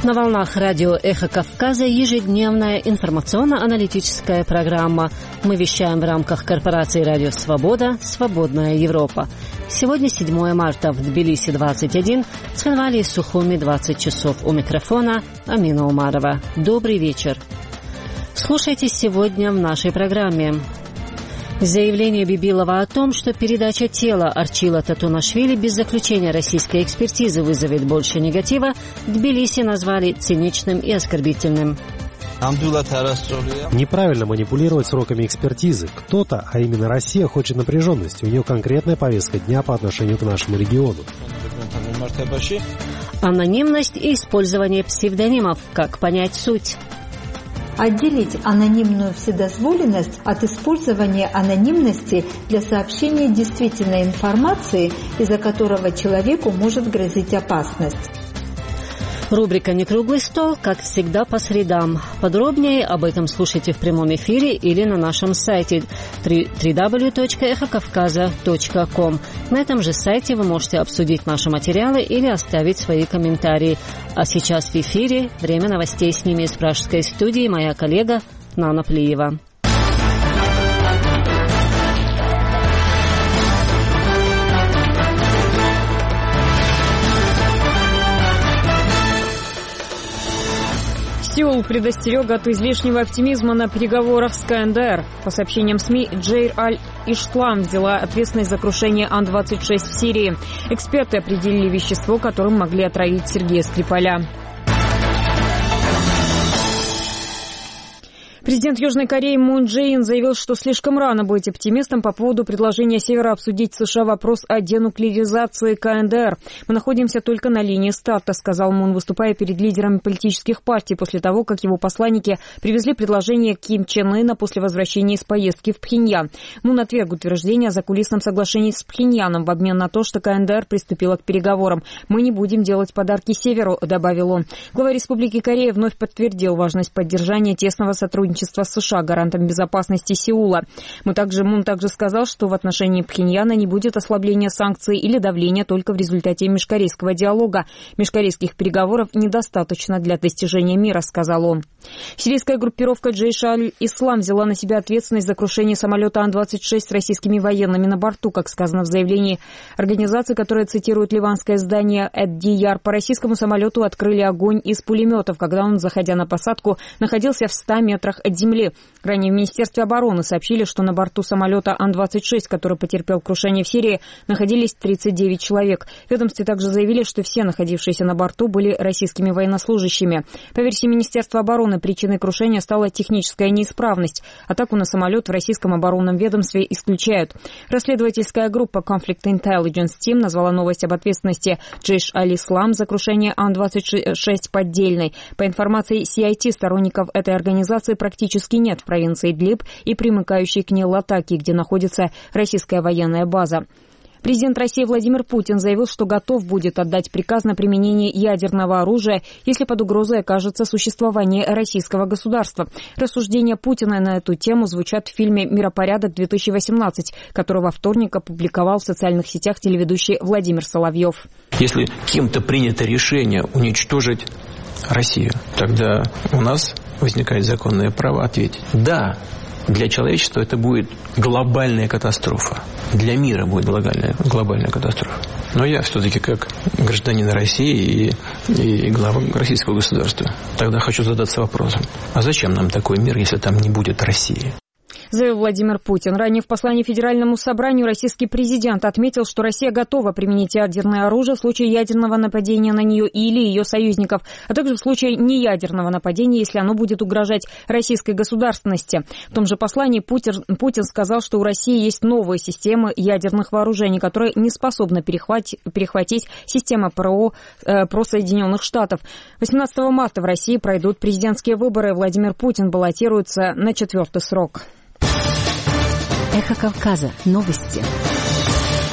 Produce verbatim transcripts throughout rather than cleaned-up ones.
На волнах радио «Эхо Кавказа» ежедневная информационно-аналитическая программа. Мы вещаем в рамках корпорации «Радио Свобода. Свободная Европа». Сегодня седьмое марта, в Тбилиси двадцать один, в Цхинвале и Сухуми двадцать часов. У микрофона Амина Умарова. Добрый вечер. Слушайте сегодня в нашей программе. Заявление Бибилова о том, что передача тела Арчила Татунашвили без заключения российской экспертизы вызовет больше негатива, Тбилиси назвали циничным и оскорбительным. Неправильно манипулировать сроками экспертизы. Кто-то, а именно Россия, хочет напряженности. У нее конкретная повестка дня по отношению к нашему региону. Анонимность и использование псевдонимов. Как понять суть? Отделить анонимную вседозволенность от использования анонимности для сообщения действительной информации, из-за которого человеку может грозить опасность. Рубрика «Не круглый стол», как всегда, по средам. Подробнее об этом слушайте в прямом эфире или на нашем сайте дабл ю дабл ю дабл ю точка эхо кавказа точка ком. На этом же сайте вы можете обсудить наши материалы или оставить свои комментарии. А сейчас в эфире время новостей. С ними из пражской студии моя коллега Нана Плиева. Сеул предостерег от излишнего оптимизма на переговорах с КНДР. По сообщениям СМИ, Джейр Аль-Ишлам взяла ответственность за крушение Ан двадцать шесть в Сирии. Эксперты определили вещество, которым могли отравить Сергея Скрипаля. Президент Южной Кореи Мун Чжэ Ин заявил, что слишком рано быть оптимистом по поводу предложения Севера обсудить с США вопрос о денуклеаризации КНДР. «Мы находимся только на линии старта», — сказал Мун, выступая перед лидерами политических партий после того, как его посланники привезли предложение Ким Чен Ына после возвращения из поездки в Пхеньян. Мун отверг утверждение о закулисном соглашении с Пхеньяном в обмен на то, что КНДР приступила к переговорам. «Мы не будем делать подарки Северу», — добавил он. Глава Республики Корея вновь подтвердил важность поддержания тесного сотрудничества с США, гарантом безопасности Сеула. Мы также, Мун также сказал, что в отношении Пхеньяна не будет ослабления санкций или давления только в результате межкорейского диалога. Межкорейских переговоров недостаточно для достижения мира, сказал он. Сирийская группировка Джейш Аль-Ислам взяла на себя ответственность за крушение самолета Ан двадцать шесть с российскими военными на борту, как сказано в заявлении организации, которая цитирует ливанское издание Эд-Дияр. По российскому самолету открыли огонь из пулеметов, когда он, заходя на посадку, находился в ста метрах от земли. Ранее в Министерстве обороны сообщили, что на борту самолета Ан двадцать шесть, который потерпел крушение в Сирии, находились тридцать девять человек. В ведомстве также заявили, что все находившиеся на борту были российскими военнослужащими. По версии Министерства обороны, причиной крушения стала техническая неисправность. Атаку на самолет в российском оборонном ведомстве исключают. Расследовательская группа Conflict Intelligence Team назвала новость об ответственности Джейш Аль-Ислам за крушение Ан двадцать шесть поддельной. По информации си ай ти, сторонников этой организации практически нет в провинции Идлиб и примыкающей к ней Латакии, где находится российская военная база. Президент России Владимир Путин заявил, что готов будет отдать приказ на применение ядерного оружия, если под угрозой окажется существование российского государства. Рассуждения Путина на эту тему звучат в фильме «Миропорядок-две тысячи восемнадцать», который во вторник опубликовал в социальных сетях телеведущий Владимир Соловьев. Если кем-то принято решение уничтожить Россию, тогда у нас возникает законное право ответить: да, для человечества это будет глобальная катастрофа. Для мира будет глобальная, глобальная катастрофа. Но я все-таки как гражданин России и, и глава российского государства тогда хочу задаться вопросом: а зачем нам такой мир, если там не будет России? Заявил Владимир Путин. Ранее в послании Федеральному собранию российский президент отметил, что Россия готова применить ядерное оружие в случае ядерного нападения на нее или ее союзников, а также в случае неядерного нападения, если оно будет угрожать российской государственности. В том же послании Путин, Путин сказал, что у России есть новые системы ядерных вооружений, которые не способны перехватить, перехватить система ПРО э, про Соединенных Штатов. восемнадцатого марта в России пройдут президентские выборы. Владимир Путин баллотируется на четвертый срок. Эхо Кавказа. Новости.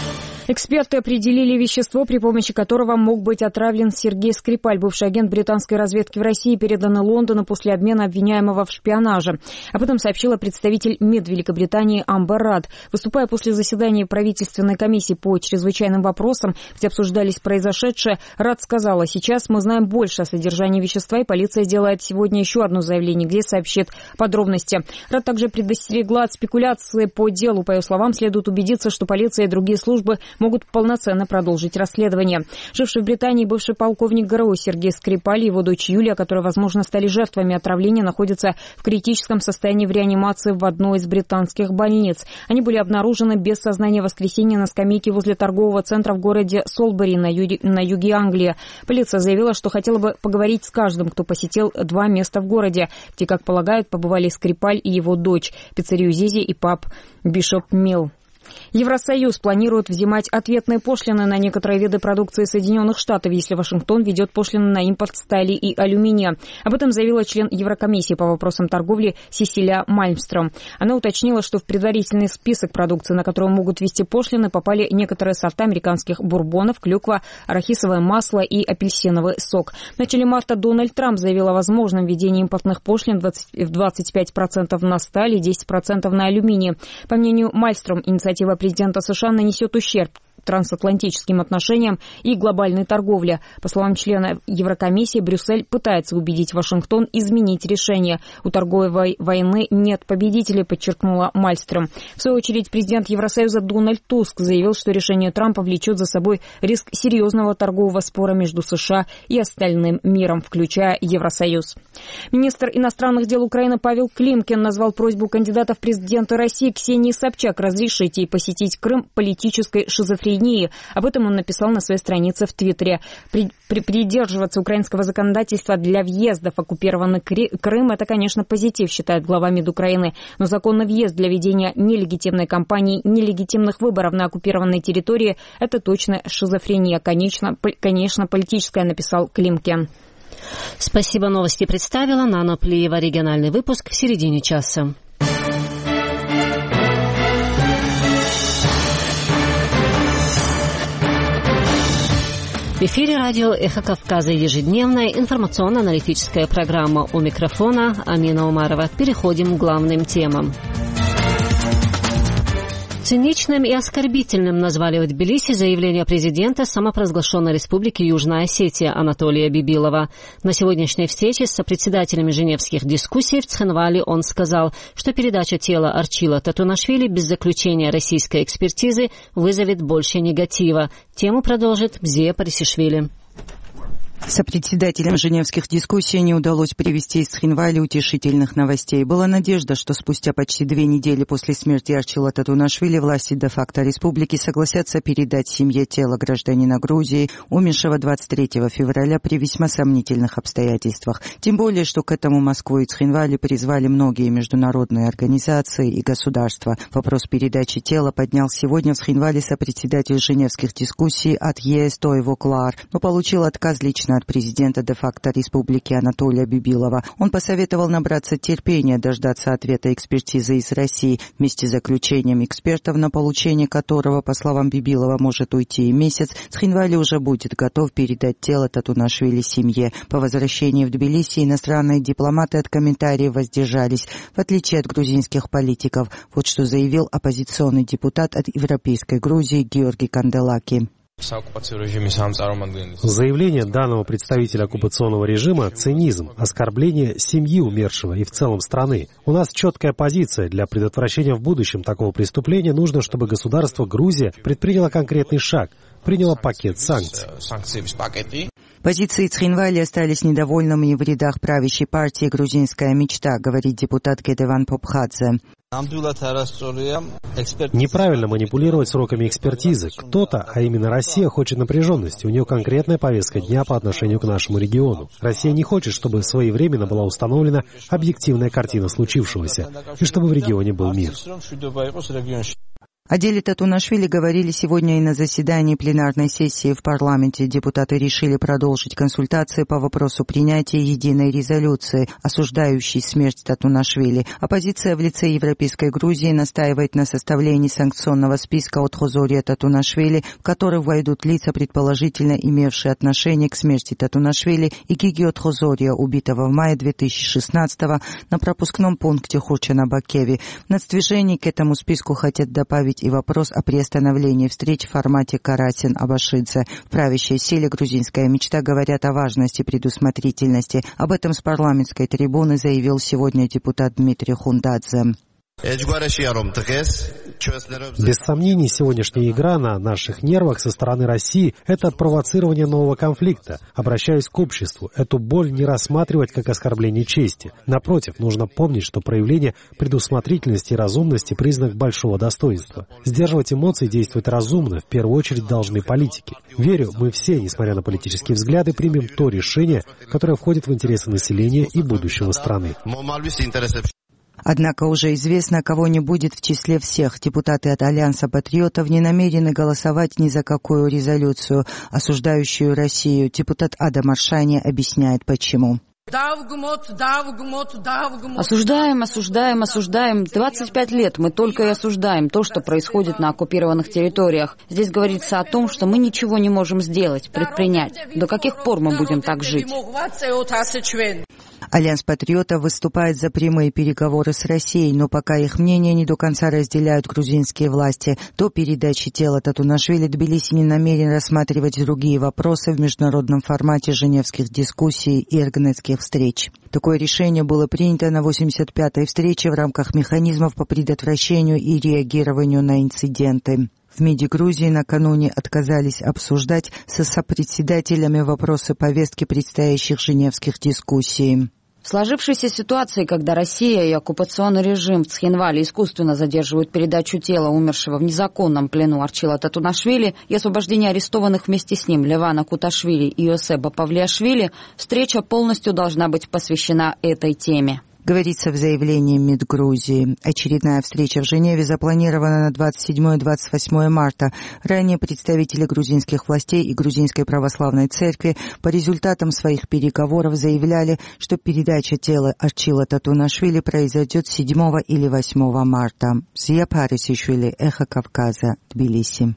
Эксперты определили вещество, при помощи которого мог быть отравлен Сергей Скрипаль, бывший агент британской разведки в России, переданный Лондону после обмена обвиняемого в шпионаже. Об этом сообщила представитель МИД Великобритании Амбер Рад. Выступая после заседания правительственной комиссии по чрезвычайным вопросам, где обсуждались произошедшее, Рад сказала: «Сейчас мы знаем больше о содержании вещества, и полиция сделает сегодня еще одно заявление, где сообщит подробности». Рад также предостерегла от спекуляции по делу. По ее словам, следует убедиться, что полиция и другие службы могут полноценно продолжить расследование. Живший в Британии бывший полковник ГРУ Сергей Скрипаль и его дочь Юлия, которые, возможно, стали жертвами отравления, находятся в критическом состоянии в реанимации в одной из британских больниц. Они были обнаружены без сознания в воскресенье на скамейке возле торгового центра в городе Солсбери на юге, на юге Англии. Полиция заявила, что хотела бы поговорить с каждым, кто посетил два места в городе, где, как полагают, побывали Скрипаль и его дочь, пиццерию Зизи и паб Бишоп Милл. Евросоюз планирует взимать ответные пошлины на некоторые виды продукции Соединенных Штатов, если Вашингтон введет пошлины на импорт стали и алюминия. Об этом заявила член Еврокомиссии по вопросам торговли Сесилия Мальмстрём. Она уточнила, что в предварительный список продукции, на которую могут ввести пошлины, попали некоторые сорта американских бурбонов, клюква, арахисовое масло и апельсиновый сок. В начале марта Дональд Трамп заявил о возможном введении импортных пошлин в двадцать пять процентов на сталь и десять процентов на алюминий. По мнению Мальмстрём, инициатива президента США нанесет ущерб трансатлантическим отношениям и глобальной торговле. По словам члена Еврокомиссии, Брюссель пытается убедить Вашингтон изменить решение. У торговой войны нет победителей, подчеркнула Мальмстрём. В свою очередь, президент Евросоюза Дональд Туск заявил, что решение Трампа влечет за собой риск серьезного торгового спора между США и остальным миром, включая Евросоюз. Министр иностранных дел Украины Павел Климкин назвал просьбу кандидата в президенты России Ксении Собчак разрешить ей посетить Крым политической шизофренией. Об этом он написал на своей странице в Твиттере. При, при, придерживаться украинского законодательства для въезда в оккупированный Крым – это, конечно, позитив, считает глава МИД Украины. Но законный въезд для ведения нелегитимной кампании, нелегитимных выборов на оккупированной территории – это точно шизофрения. Конечно, конечно, политическая, написал Климкин. Спасибо, новости представила Нана Плиева. Региональный выпуск в середине часа. В эфире радио «Эхо Кавказа», ежедневная информационно-аналитическая программа. У микрофона Амина Умарова. Переходим к главным темам. Циничным и оскорбительным назвали в Тбилиси заявление президента самопровозглашенной республики Южная Осетия Анатолия Бибилова. На сегодняшней встрече с сопредседателями женевских дискуссий в Цхинвале он сказал, что передача тела Арчила Татунашвили без заключения российской экспертизы вызовет больше негатива. Тему продолжит Бзия Парисишвили. Сопредседателям женевских дискуссий не удалось привести из Цхинвали утешительных новостей. Была надежда, что спустя почти две недели после смерти Арчила Татунашвили власти де-факто республики согласятся передать семье тело гражданина Грузии, умершего двадцать третьего февраля при весьма сомнительных обстоятельствах. Тем более, что к этому Москву и Цхинвали призвали многие международные организации и государства. Вопрос передачи тела поднял сегодня в Цхинвале сопредседатель женевских дискуссий от ЕС Тойво Клар, но получил отказ лично от президента де-факто республики Анатолия Бибилова. Он посоветовал набраться терпения, дождаться ответа экспертизы из России, вместе с заключением экспертов, на получение которого, по словам Бибилова, может уйти и месяц. Цхинвали уже будет готов передать тело Татунашвили семье. По возвращении в Тбилиси иностранные дипломаты от комментариев воздержались, в отличие от грузинских политиков. Вот что заявил оппозиционный депутат от Европейской Грузии Георгий Канделаки. Заявление данного представителя оккупационного режима – цинизм, оскорбление семьи умершего и в целом страны. У нас четкая позиция. Для предотвращения в будущем такого преступления нужно, чтобы государство Грузия предприняло конкретный шаг, приняло пакет санкций. Позиции Цхинвали остались недовольными и в рядах правящей партии «Грузинская мечта», говорит депутат Кедеван Попхадзе. Неправильно манипулировать сроками экспертизы. Кто-то, а именно Россия, хочет напряженности. У нее конкретная повестка дня по отношению к нашему региону. Россия не хочет, чтобы своевременно была установлена объективная картина случившегося, и чтобы в регионе был мир. О деле Татунашвили говорили сегодня и на заседании пленарной сессии в парламенте. Депутаты решили продолжить консультации по вопросу принятия единой резолюции, осуждающей смерть Татунашвили. Оппозиция в лице Европейской Грузии настаивает на составлении санкционного списка от Хозория Татунашвили, в который войдут лица, предположительно имевшие отношение к смерти Татунашвили и Гиги Отхозория, убитого в мае две тысячи шестнадцатого на пропускном пункте Хурча-на-Бакеве. В нацдвижении к этому списку хотят добавить и вопрос о приостановлении встреч в формате Карасин-Абашидзе. В правящей силе грузинская мечта говорят о важности предусмотрительности. Об этом с парламентской трибуны заявил сегодня депутат Дмитрий Хундадзе. Без сомнений, сегодняшняя игра на наших нервах со стороны России – это провоцирование нового конфликта. Обращаюсь к обществу, эту боль не рассматривать как оскорбление чести. Напротив, нужно помнить, что проявление предусмотрительности и разумности – признак большого достоинства. Сдерживать эмоции, действовать разумно, в первую очередь должны политики. Верю, мы все, несмотря на политические взгляды, примем то решение, которое входит в интересы населения и будущего страны. Однако уже известно, кого не будет в числе всех. Депутаты от Альянса патриотов не намерены голосовать ни за какую резолюцию, осуждающую Россию. Депутат Адам Аршани объясняет, почему. Осуждаем, осуждаем, осуждаем. двадцать пять лет мы только и осуждаем то, что происходит на оккупированных территориях. Здесь говорится о том, что мы ничего не можем сделать, предпринять. До каких пор мы будем так жить? Альянс патриотов выступает за прямые переговоры с Россией, но пока их мнение не до конца разделяют грузинские власти. До передачи тела Татунашвили Тбилиси не намерен рассматривать другие вопросы в международном формате женевских дискуссий и эргнетских встреч. Такое решение было принято на восемьдесят пятой встрече в рамках механизмов по предотвращению и реагированию на инциденты. В МИДе Грузии накануне отказались обсуждать со сопредседателями вопросы повестки предстоящих женевских дискуссий. В сложившейся ситуации, когда Россия и оккупационный режим в Цхинвале искусственно задерживают передачу тела умершего в незаконном плену Арчила Татунашвили и освобождение арестованных вместе с ним Левана Куташвили и Йосеба Павлиашвили, встреча полностью должна быть посвящена этой теме. Говорится в заявлении МИД Грузии. Очередная встреча в Женеве запланирована на двадцать седьмое — двадцать восьмое марта. Ранее представители грузинских властей и Грузинской православной церкви по результатам своих переговоров заявляли, что передача тела Арчила Татунашвили произойдет седьмого или восьмого марта. Зия Парисишвили, Эхо Кавказа, Тбилиси.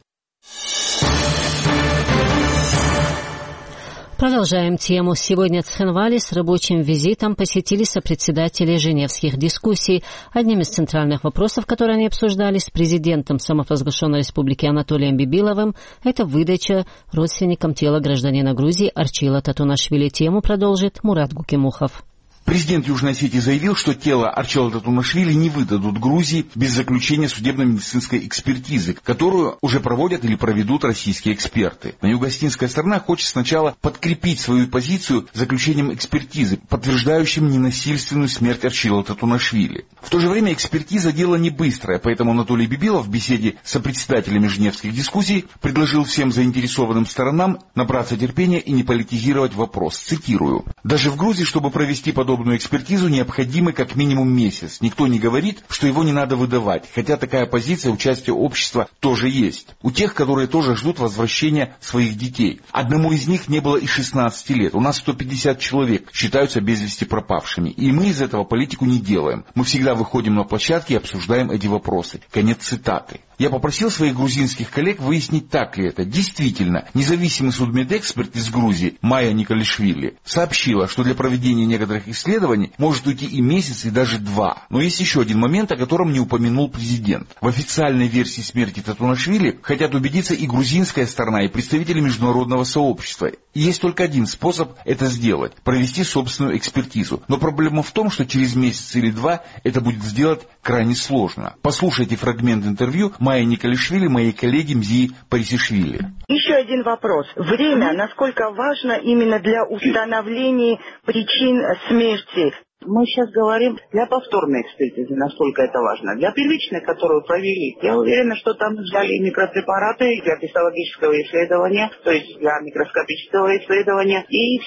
Продолжаем тему. Сегодня Цхинвали с рабочим визитом посетили сопредседатели женевских дискуссий. Одним из центральных вопросов, которые они обсуждали с президентом самопровозглашенной республики Анатолием Бибиловым, это выдача родственникам тела гражданина Грузии Арчила Татунашвили. Тему продолжит Мурат Гукимухов. Президент Южной Осетии заявил, что тело Арчила Татунашвили не выдадут Грузии без заключения судебно-медицинской экспертизы, которую уже проводят или проведут российские эксперты. Но юго-осетинская сторона хочет сначала подкрепить свою позицию заключением экспертизы, подтверждающим ненасильственную смерть Арчила Татунашвили. В то же время экспертиза дело не быстрое, поэтому Анатолий Бибилов в беседе с сопредседателями женевских дискуссий предложил всем заинтересованным сторонам набраться терпения и не политизировать вопрос. Цитирую. «Даже в Грузии, чтобы провести подобную экспертизу, необходимый как минимум месяц. Никто не говорит, что его не надо выдавать, хотя такая позиция участия общества тоже есть. У тех, которые тоже ждут возвращения своих детей. Одному из них не было и шестнадцати лет. У нас сто пятьдесят человек считаются без вести пропавшими. И мы из этого политику не делаем. Мы всегда выходим на площадки и обсуждаем эти вопросы». Конец цитаты. Я попросил своих грузинских коллег выяснить, так ли это. Действительно, независимый судмедэксперт из Грузии Майя Николишвили сообщила, что для проведения некоторых исследований может уйти и месяц, и даже два. Но есть еще один момент, о котором не упомянул президент. В официальной версии смерти Татунашвили хотят убедиться и грузинская сторона, и представители международного сообщества. И есть только один способ это сделать – провести собственную экспертизу. Но проблема в том, что через месяц или два это будет сделать крайне сложно. Послушайте фрагмент интервью Майи Николишвили, моей коллеги Мзии Парисишвили. Еще один вопрос. Время, насколько важно именно для установления причин смерти? Мы сейчас говорим для повторной экспертизы, насколько это важно. Для первичной, которую провели, я уверена, что там взяли микропрепараты для гистологического исследования, то есть для микроскопического исследования, и все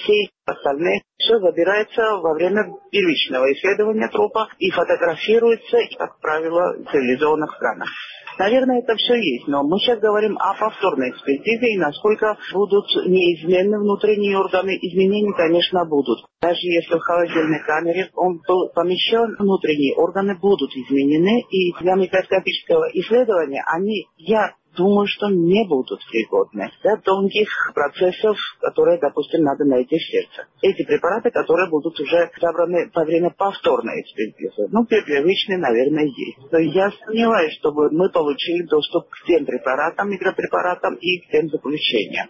Остальные все забирается во время первичного исследования трупа и фотографируется, как правило, в цивилизованных странах. Наверное, это все есть, но мы сейчас говорим о повторной экспертизе и насколько будут неизменны внутренние органы. Изменения, конечно, будут. Даже если в холодильной камере он был помещен, внутренние органы будут изменены, и для микроскопического исследования они, я думаю, что не будут пригодны для тонких процессов, которые, допустим, надо найти в сердце. Эти препараты, которые будут уже забраны во время повторной экспертизы. Ну, первичные, наверное, есть. Но я сомневаюсь, чтобы мы получили доступ к тем препаратам, микропрепаратам и к тем заключениям.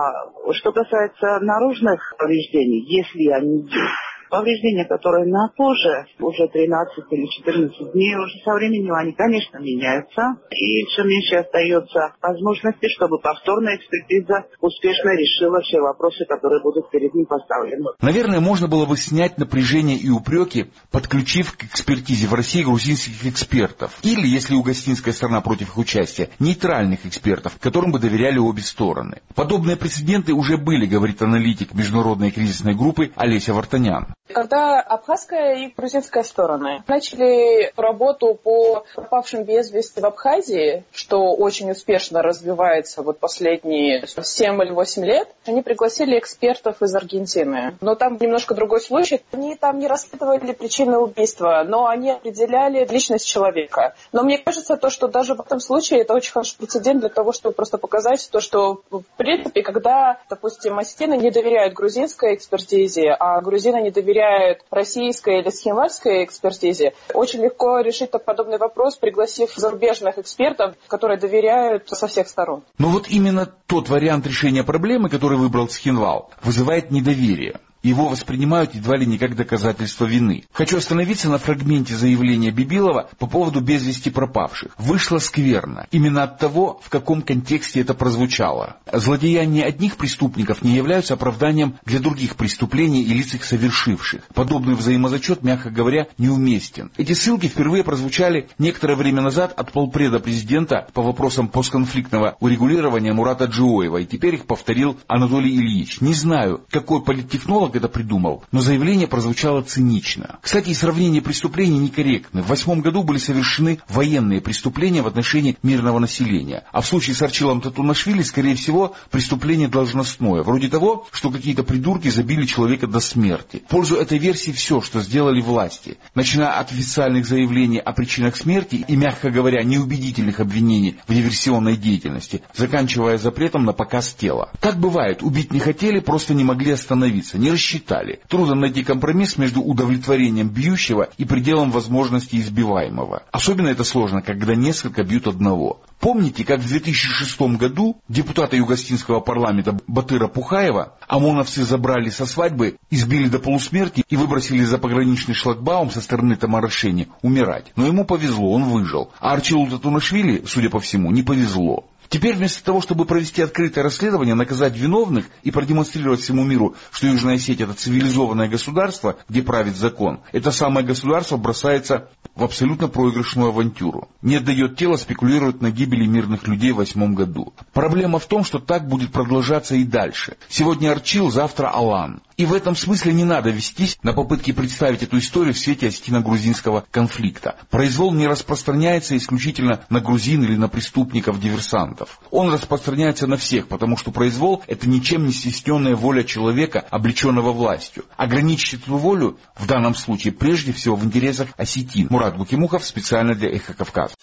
А что касается наружных повреждений, если они есть, повреждения, которые на коже уже тринадцать или четырнадцать дней, уже со временем они, конечно, меняются. И все меньше остается возможности, чтобы повторная экспертиза успешно решила все вопросы, которые будут перед ним поставлены. Наверное, можно было бы снять напряжение и упреки, подключив к экспертизе в России грузинских экспертов. Или, если угостинская сторона против их участия, нейтральных экспертов, которым бы доверяли обе стороны. Подобные прецеденты уже были, говорит аналитик международной кризисной группы Олеся Вартанян. Когда абхазская и грузинская стороны начали работу по пропавшим без вести в Абхазии, что очень успешно развивается вот последние семь или восемь лет, они пригласили экспертов из Аргентины. Но там немножко другой случай. Они там не расследовали причины убийства, но они определяли личность человека. Но мне кажется, то, что даже в этом случае это очень хороший прецедент для того, чтобы просто показать то, что в принципе, когда, допустим, осетины не доверяют грузинской экспертизе, а грузины не доверяют российской или схинвальской экспертизе, очень легко решить подобный вопрос, пригласив зарубежных экспертов, которые доверяют со всех сторон. Но вот именно тот вариант решения проблемы, который выбрал Схинвал, вызывает недоверие. Его воспринимают едва ли не как доказательство вины. Хочу остановиться на фрагменте заявления Бибилова по поводу без вести пропавших. Вышло скверно. Именно от того, в каком контексте это прозвучало. Злодеяния одних преступников не являются оправданием для других преступлений и лиц их совершивших. Подобный взаимозачет, мягко говоря, неуместен. Эти ссылки впервые прозвучали некоторое время назад от полпреда президента по вопросам постконфликтного урегулирования Мурата Джиоева, и теперь их повторил Анатолий Ильич. Не знаю, какой политтехнолог это придумал, но заявление прозвучало цинично. Кстати, и сравнение преступлений некорректны. В восьмом году были совершены военные преступления в отношении мирного населения. А в случае с Арчилом Татунашвили, скорее всего, преступление должностное. Вроде того, что какие-то придурки забили человека до смерти. В пользу этой версии все, что сделали власти. Начиная от официальных заявлений о причинах смерти и, мягко говоря, неубедительных обвинений в диверсионной деятельности, заканчивая запретом на показ тела. Так бывает, убить не хотели, просто не могли остановиться, не рассчитали. Трудно найти компромисс между удовлетворением бьющего и пределом возможностей избиваемого. Особенно это сложно, когда несколько бьют одного. Помните, как в две тысячи шестом году депутата Югостинского парламента Батыра Пухаева ОМОНовцы забрали со свадьбы, избили до полусмерти и выбросили за пограничный шлагбаум со стороны Тамарашени умирать. Но ему повезло, он выжил. А Арчилу Татунашвили, судя по всему, не повезло. Теперь вместо того, чтобы провести открытое расследование, наказать виновных и продемонстрировать всему миру, что Южная Осетия — это цивилизованное государство, где правит закон, это самое государство бросается в абсолютно проигрышную авантюру. Не отдает тело, спекулирует на гибели мирных людей в восьмом году. Проблема в том, что так будет продолжаться и дальше. Сегодня Арчил, завтра Алан. И в этом смысле не надо вестись на попытки представить эту историю в свете осетино-грузинского конфликта. Произвол не распространяется исключительно на грузин или на преступников-диверсантов. Он распространяется на всех, потому что произвол — это ничем не стесненная воля человека, облеченного властью. Ограничить эту волю в данном случае прежде всего в интересах осетин. Мурат Гукимухов специально для Эхо Кавказа.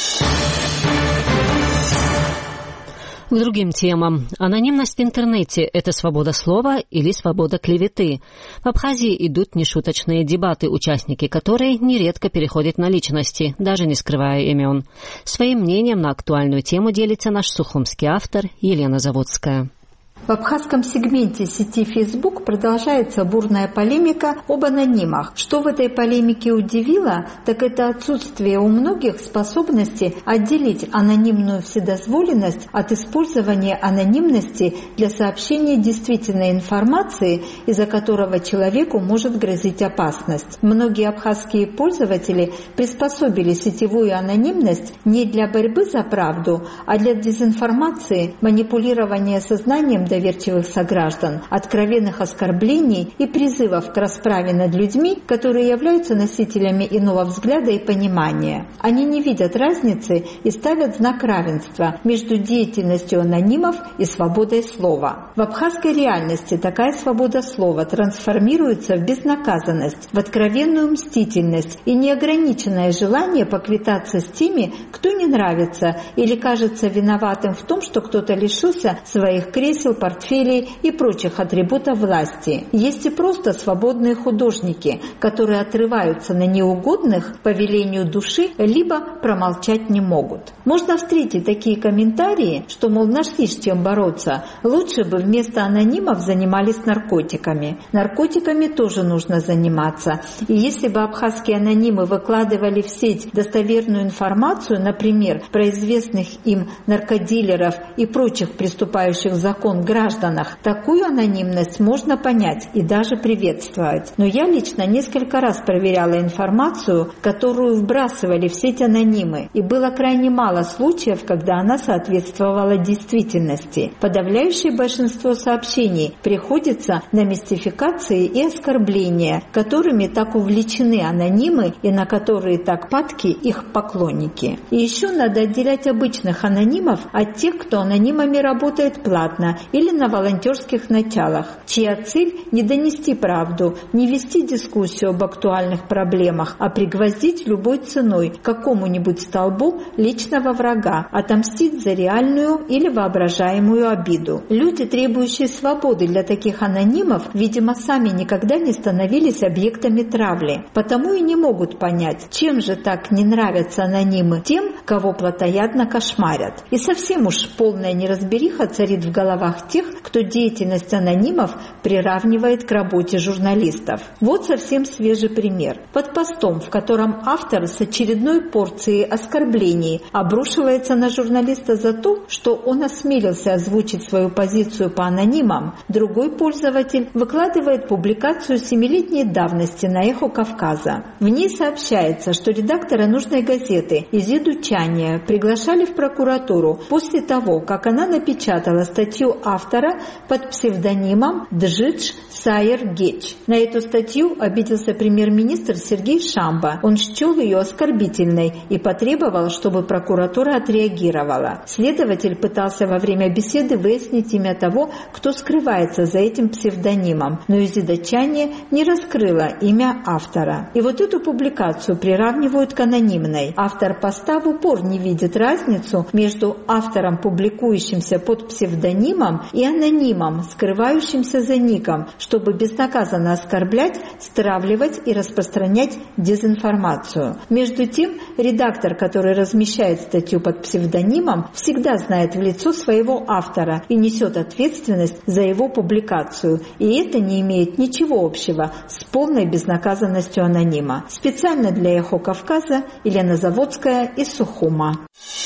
К другим темам. Анонимность в интернете – это свобода слова или свобода клеветы? В Абхазии идут нешуточные дебаты, участники которой нередко переходят на личности, даже не скрывая имен. Своим мнением на актуальную тему делится наш сухумский автор Елена Заводская. В абхазском сегменте сети Facebook продолжается бурная полемика об анонимах. Что в этой полемике удивило, так это отсутствие у многих способности отделить анонимную вседозволенность от использования анонимности для сообщения действительной информации, из-за которого человеку может грозить опасность. Многие абхазские пользователи приспособили сетевую анонимность не для борьбы за правду, а для дезинформации, манипулирования сознанием недоверчивых сограждан, откровенных оскорблений и призывов к расправе над людьми, которые являются носителями иного взгляда и понимания. Они не видят разницы и ставят знак равенства между деятельностью анонимов и свободой слова. В абхазской реальности такая свобода слова трансформируется в безнаказанность, в откровенную мстительность и неограниченное желание поквитаться с теми, кто не нравится или кажется виноватым в том, что кто-то лишился своих кресел, портфелей и прочих атрибутов власти. Есть и просто свободные художники, которые отрываются на неугодных по велению души, либо промолчать не могут. Можно встретить такие комментарии, что, мол, нашли с чем бороться, лучше бы вместо анонимов занимались наркотиками. Наркотиками тоже нужно заниматься. И если бы абхазские анонимы выкладывали в сеть достоверную информацию, например, про известных им наркодилеров и прочих приступающих закон гражданах, такую анонимность можно понять и даже приветствовать. Но я лично несколько раз проверяла информацию, которую вбрасывали в сеть анонимы, и было крайне мало случаев, когда она соответствовала действительности. Подавляющее большинство сообщений приходится на мистификации и оскорбления, которыми так увлечены анонимы и на которые так падки их поклонники. И еще надо отделять обычных анонимов от тех, кто анонимами работает платно или на волонтерских началах, чья цель не донести правду, не вести дискуссию об актуальных проблемах, а пригвоздить любой ценой к какому-нибудь столбу личного врага, отомстить за реальную или воображаемую обиду. Люди, требующие свободы для таких анонимов, видимо, сами никогда не становились объектами травли, потому и не могут понять, чем же так не нравятся анонимы тем, кого плотоядно кошмарят. И совсем уж полная неразбериха царит в головах тех, кто деятельность анонимов приравнивает к работе журналистов. Вот совсем свежий пример. Под постом, в котором автор с очередной порцией оскорблений обрушивается на журналиста за то, что он осмелился озвучить свою позицию по анонимам, другой пользователь выкладывает публикацию семилетней давности на «Эхо Кавказа». В ней сообщается, что редактора нужной газеты «Изидучания» приглашали в прокуратуру после того, как она напечатала статью автора под псевдонимом Джидж Сайер Геч. На эту статью обиделся премьер-министр Сергей Шамба. Он счел ее оскорбительной и потребовал, чтобы прокуратура отреагировала. Следователь пытался во время беседы выяснить имя того, кто скрывается за этим псевдонимом, но Изидучание не раскрыла имя автора. И вот эту публикацию приравнивают к анонимной. Автор поста в упор не видит разницу между автором, публикующимся под псевдонимом, и анонимом, скрывающимся за ником, чтобы безнаказанно оскорблять, стравливать и распространять дезинформацию. Между тем, редактор, который размещает статью под псевдонимом, всегда знает в лицо своего автора и несет ответственность за его публикацию. И это не имеет ничего общего с полной безнаказанностью анонима. Специально для «Эхо Кавказа» Елена Заводская из Сухума.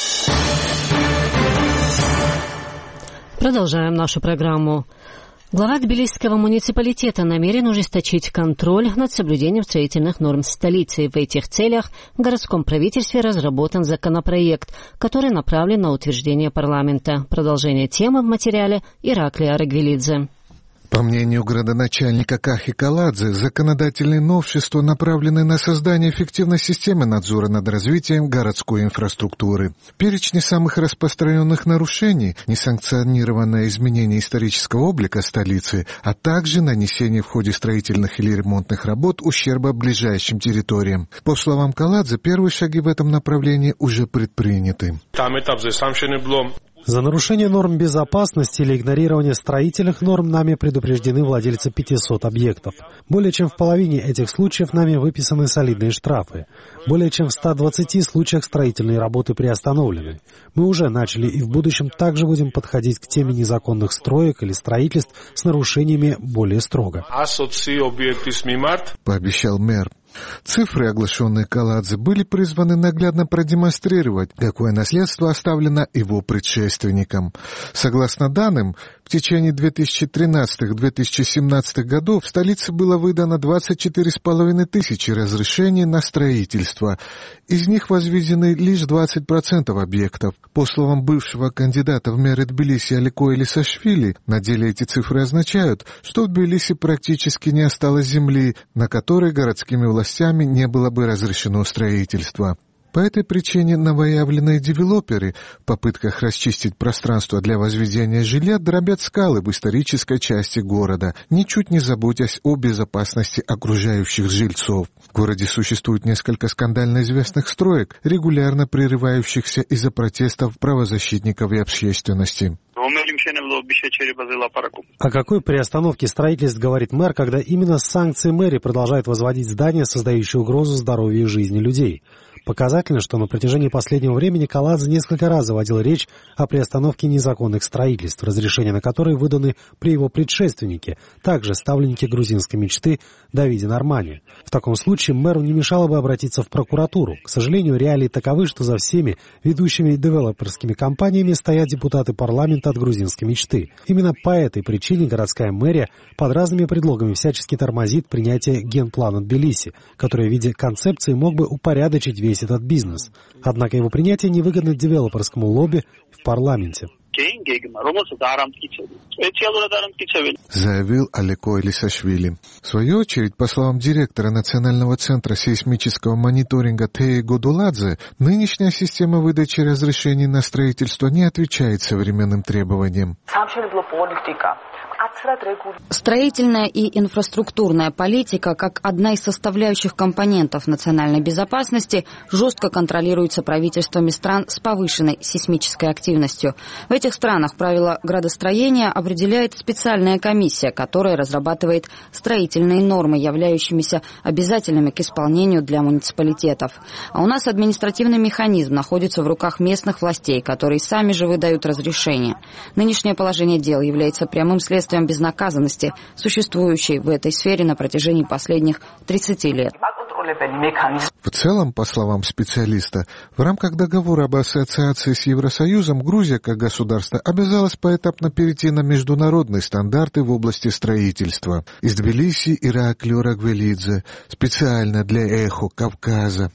Продолжаем нашу программу. Глава Тбилисского муниципалитета намерен ужесточить контроль над соблюдением строительных норм столицы. В этих целях в городском правительстве разработан законопроект, который направлен на утверждение парламента. Продолжение темы в материале Ираклия Арагвелидзе. По мнению градоначальника Кахи Каладзе, законодательные новшества направлены на создание эффективной системы надзора над развитием городской инфраструктуры. Перечни самых распространенных нарушений, несанкционированное изменение исторического облика столицы, а также нанесение в ходе строительных или ремонтных работ ущерба ближайшим территориям. По словам Каладзе, первые шаги в этом направлении уже предприняты. За нарушение норм безопасности или игнорирование строительных норм нами предупреждены владельцы пятисот объектов. Более чем в половине этих случаев нами выписаны солидные штрафы. Более чем в ста двадцати случаях строительные работы приостановлены. Мы уже начали и в будущем также будем подходить к теме незаконных строек или строительств с нарушениями более строго. Пообещал мэр. Цифры, оглашенные Каладзе, были призваны наглядно продемонстрировать, какое наследство оставлено его предшественникам. Согласно данным, В течение две тысячи тринадцатого — две тысячи семнадцатого годов в столице было выдано двадцать четыре с половиной тысячи разрешений на строительство. Из них возведены лишь двадцать процентов объектов. По словам бывшего кандидата в мэры Тбилиси Алико Элисашвили, на деле эти цифры означают, что в Тбилиси практически не осталось земли, на которой городскими властями не было бы разрешено строительство. По этой причине новоявленные девелоперы в попытках расчистить пространство для возведения жилья дробят скалы в исторической части города, ничуть не заботясь о безопасности окружающих жильцов. В городе существует несколько скандально известных строек, регулярно прерывающихся из-за протестов правозащитников и общественности. О какой приостановке строительств говорит мэр, когда именно с санкцией мэрии продолжает возводить здания, создающие угрозу здоровью и жизни людей? Показательно, что на протяжении последнего времени Каладзе несколько раз заводил речь о приостановке незаконных строительств, разрешения на которые выданы при его предшественнике, также ставленнике грузинской мечты Давиде Нормане. В таком случае мэру не мешало бы обратиться в прокуратуру. К сожалению, реалии таковы, что за всеми ведущими девелоперскими компаниями стоят депутаты парламента от грузинской мечты. Именно по этой причине городская мэрия под разными предлогами всячески тормозит принятие генплана Тбилиси, который в виде концепции мог бы упорядочить весь этот бизнес. Однако его принятие невыгодно девелоперскому лобби в парламенте. Заявил Алико Элисашвили. В свою очередь, по словам директора Национального центра сейсмического мониторинга Теи Годуладзе, нынешняя система выдачи разрешений на строительство не отвечает современным требованиям. Строительная и инфраструктурная политика, как одна из составляющих компонентов национальной безопасности, жестко контролируется правительствами стран с повышенной сейсмической активностью. В этих странах правила градостроения определяет специальная комиссия, которая разрабатывает строительные нормы, являющимися обязательными к исполнению для муниципалитетов. А у нас административный механизм находится в руках местных властей, которые сами же выдают разрешения. Нынешнее положение дел является прямым следствием безнаказанности, существующей в этой сфере на протяжении последних тридцати лет. В целом, по словам специалиста, в рамках договора об ассоциации с Евросоюзом Грузия как государство обязалась поэтапно перейти на международные стандарты в области строительства. Из Тбилиси Ираклий Орагвелидзе, специально для «Эхо Кавказа».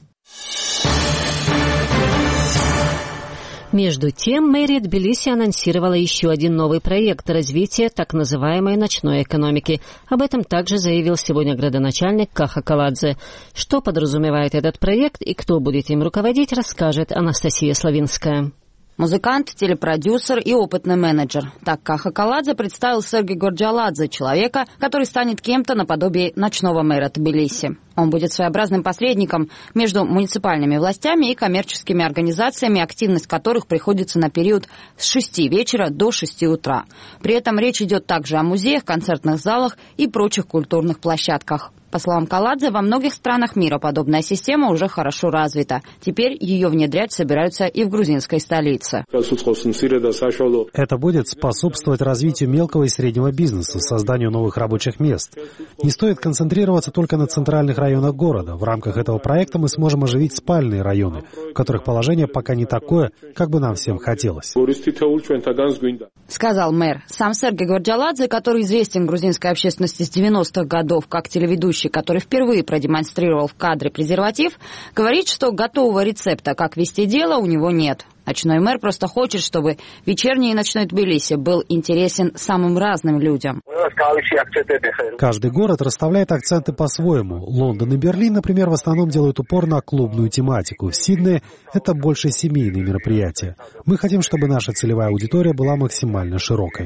Между тем, мэрия Тбилиси анонсировала еще один новый проект развития так называемой ночной экономики. Об этом также заявил сегодня градоначальник Каха Каладзе. Что подразумевает этот проект и кто будет им руководить, расскажет Анастасия Славинская. Музыкант, телепродюсер и опытный менеджер. Так Каха Каладзе представил Сергей Горджаладзе, человека, который станет кем-то наподобие ночного мэра Тбилиси. Он будет своеобразным посредником между муниципальными властями и коммерческими организациями, активность которых приходится на период с шести вечера до шести утра. При этом речь идет также о музеях, концертных залах и прочих культурных площадках. По словам Каладзе, во многих странах мира подобная система уже хорошо развита. Теперь ее внедрять собираются и в грузинской столице. Это будет способствовать развитию мелкого и среднего бизнеса, созданию новых рабочих мест. Не стоит концентрироваться только на центральных районах города. В рамках этого проекта мы сможем оживить спальные районы, в которых положение пока не такое, как бы нам всем хотелось. Сказал мэр. Сам Сергей Горджаладзе, который известен грузинской общественности с девяностых годов как телеведущий, который впервые продемонстрировал в кадре презерватив, говорит, что готового рецепта, как вести дело, у него нет. Ночной мэр просто хочет, чтобы вечерний и ночной Тбилиси был интересен самым разным людям. Каждый город расставляет акценты по-своему. Лондон и Берлин, например, в основном делают упор на клубную тематику. В Сиднее это больше семейные мероприятия. Мы хотим, чтобы наша целевая аудитория была максимально широкой.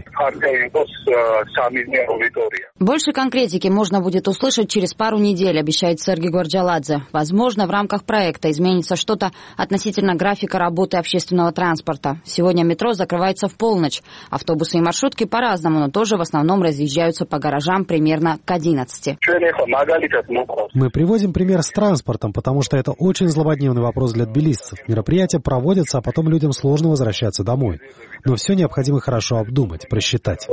Больше конкретики можно будет услышать через пару недель, обещает Сергей Горджаладзе. Возможно, в рамках проекта изменится что-то относительно графика работы общественного транспорта. Сегодня метро закрывается в полночь. Автобусы и маршрутки по-разному, но тоже в основном разъезжаются по гаражам примерно к одиннадцати. Мы приводим пример с транспортом, потому что это очень злободневный вопрос для тбилисцев. Мероприятия проводятся, а потом людям сложно возвращаться домой. Но все необходимо хорошо обдумать, просчитать.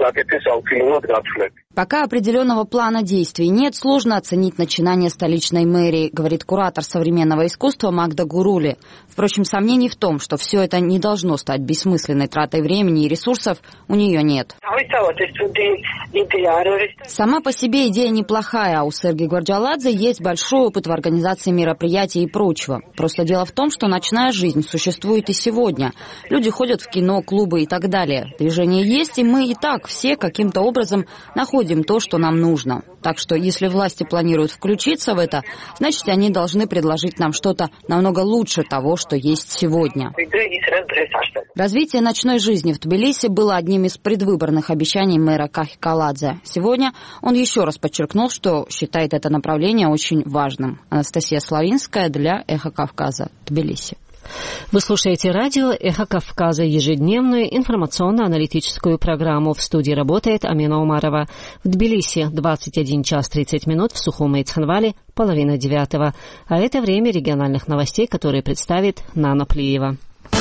Пока определенного плана действий нет, сложно оценить начинание столичной мэрии, говорит куратор современного искусства Магда Гурули. Впрочем, сомнений в том, что все это не должно стать бессмысленной тратой времени и ресурсов, у нее нет. Сама по себе идея неплохая, а у Сергея Гвардиоладзе есть большой опыт в организации мероприятий и прочего. Просто дело в том, что ночная жизнь существует и сегодня. Люди ходят в кино, клубы и так далее. Движение есть, и мы и так все каким-то образом находим то, что нам нужно. Так что если власти планируют включиться в это, значит, они должны предложить нам что-то намного лучше того, что есть сегодня. Развитие ночной жизни в Тбилиси было одним из предвыборных обещаний мэра Кахи Каладзе. Сегодня он еще раз подчеркнул, что считает это направление очень важным. Анастасия Славинская для «Эхо Кавказа», Тбилиси. Вы слушаете радио «Эхо Кавказа», ежедневную информационно-аналитическую программу. В студии работает Амина Умарова. В Тбилиси двадцать один час тридцать минут, в Сухуме и Цхинвале половина девятого. А это время региональных новостей, которые представит Нана Плиева.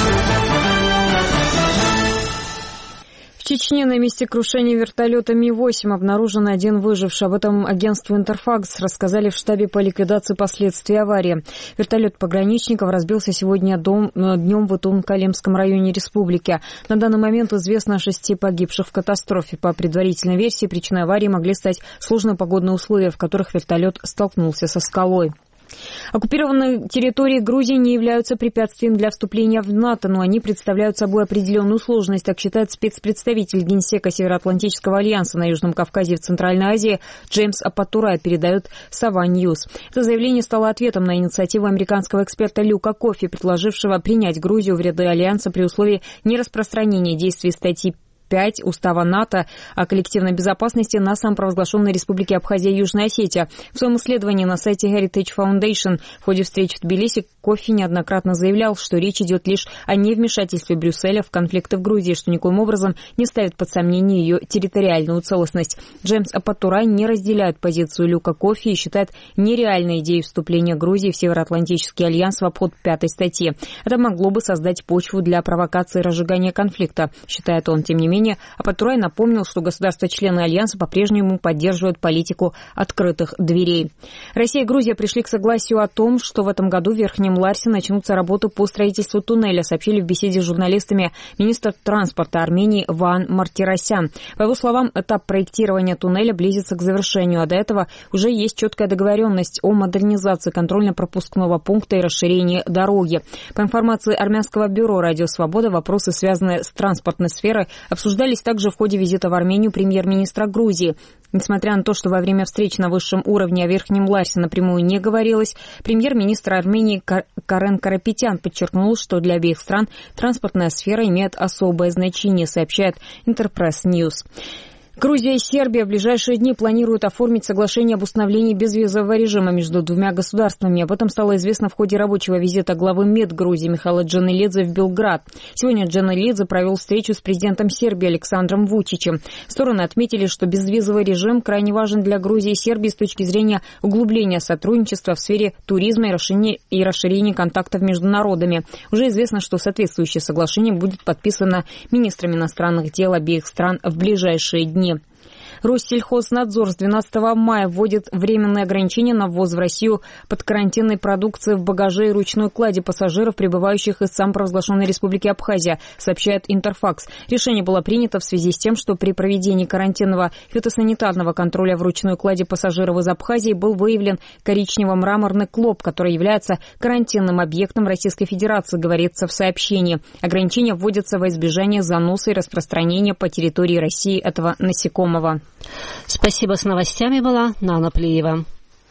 В Чечне на месте крушения вертолета Ми восемь обнаружен один выживший. Об этом агентству «Интерфакс» рассказали в штабе по ликвидации последствий аварии. Вертолет пограничников разбился сегодня дом, днем в Утун-Калемском районе республики. На данный момент известно о шести погибших в катастрофе. По предварительной версии, причиной аварии могли стать сложные погодные условия, в которых вертолет столкнулся со скалой. Оккупированные территории Грузии не являются препятствием для вступления в НАТО, но они представляют собой определенную сложность, так считает спецпредставитель Генсека Североатлантического альянса на Южном Кавказе и в Центральной Азии Джеймс Апатурай, передает Сава Ньюс. Это заявление стало ответом на инициативу американского эксперта Люка Кофи, предложившего принять Грузию в ряды альянса при условии нераспространения действий статьи пять Устава НАТО о коллективной безопасности на самопровозглашенной республике Абхазия и Южная Осетия. В своем исследовании на сайте Heritage Foundation в ходе встречи в Тбилиси Кофи неоднократно заявлял, что речь идет лишь о невмешательстве Брюсселя в конфликты в Грузии, что никоим образом не ставит под сомнение ее территориальную целостность. Джеймс Апатурай не разделяет позицию Люка Кофи и считает нереальной идеей вступления Грузии в Североатлантический альянс в обход пятой статьи. Это могло бы создать почву для провокации и разжигания конфликта, считает он. Тем не менее, Апатурай напомнил, что государства-члены Альянса по-прежнему поддерживают политику открытых дверей. Россия и Грузия пришли к согласию о том, что в этом году в Верхнем Ларсе начнутся работы по строительству туннеля, сообщили в беседе с журналистами министр транспорта Армении Ваан Мартиросян. По его словам, этап проектирования туннеля близится к завершению, а до этого уже есть четкая договоренность о модернизации контрольно-пропускного пункта и расширении дороги. По информации армянского бюро «Радио Свобода», вопросы, связанные с транспортной сферой, обсуждались также в ходе визита в Армению премьер-министра Грузии. Несмотря на то, что во время встреч на высшем уровне о Верхнем Ларсе напрямую не говорилось, премьер-министр Армении Карен Карапетян подчеркнул, что для обеих стран транспортная сфера имеет особое значение, сообщает Интерпресс Ньюс. Грузия и Сербия в ближайшие дни планируют оформить соглашение об установлении безвизового режима между двумя государствами. Об этом стало известно в ходе рабочего визита главы МИД Грузии Михаила Джанелидзе в Белград. Сегодня Джанелидзе провел встречу с президентом Сербии Александром Вучичем. Стороны отметили, что безвизовый режим крайне важен для Грузии и Сербии с точки зрения углубления сотрудничества в сфере туризма и расширения, и расширения контактов между народами. Уже известно, что соответствующее соглашение будет подписано министрами иностранных дел обеих стран в ближайшие дни. Россельхознадзор с двенадцатого мая вводит временные ограничения на ввоз в Россию подкарантинной продукции в багаже и ручной кладе пассажиров, прибывающих из самопровозглашенной республики Абхазия, сообщает Интерфакс. Решение было принято в связи с тем, что при проведении карантинного фитосанитарного контроля в ручной кладе пассажиров из Абхазии был выявлен коричнево-мраморный клоп, который является карантинным объектом Российской Федерации, говорится в сообщении. Ограничения вводятся во избежание заноса и распространения по территории России этого насекомого. Спасибо. С новостями была Нана Плиева.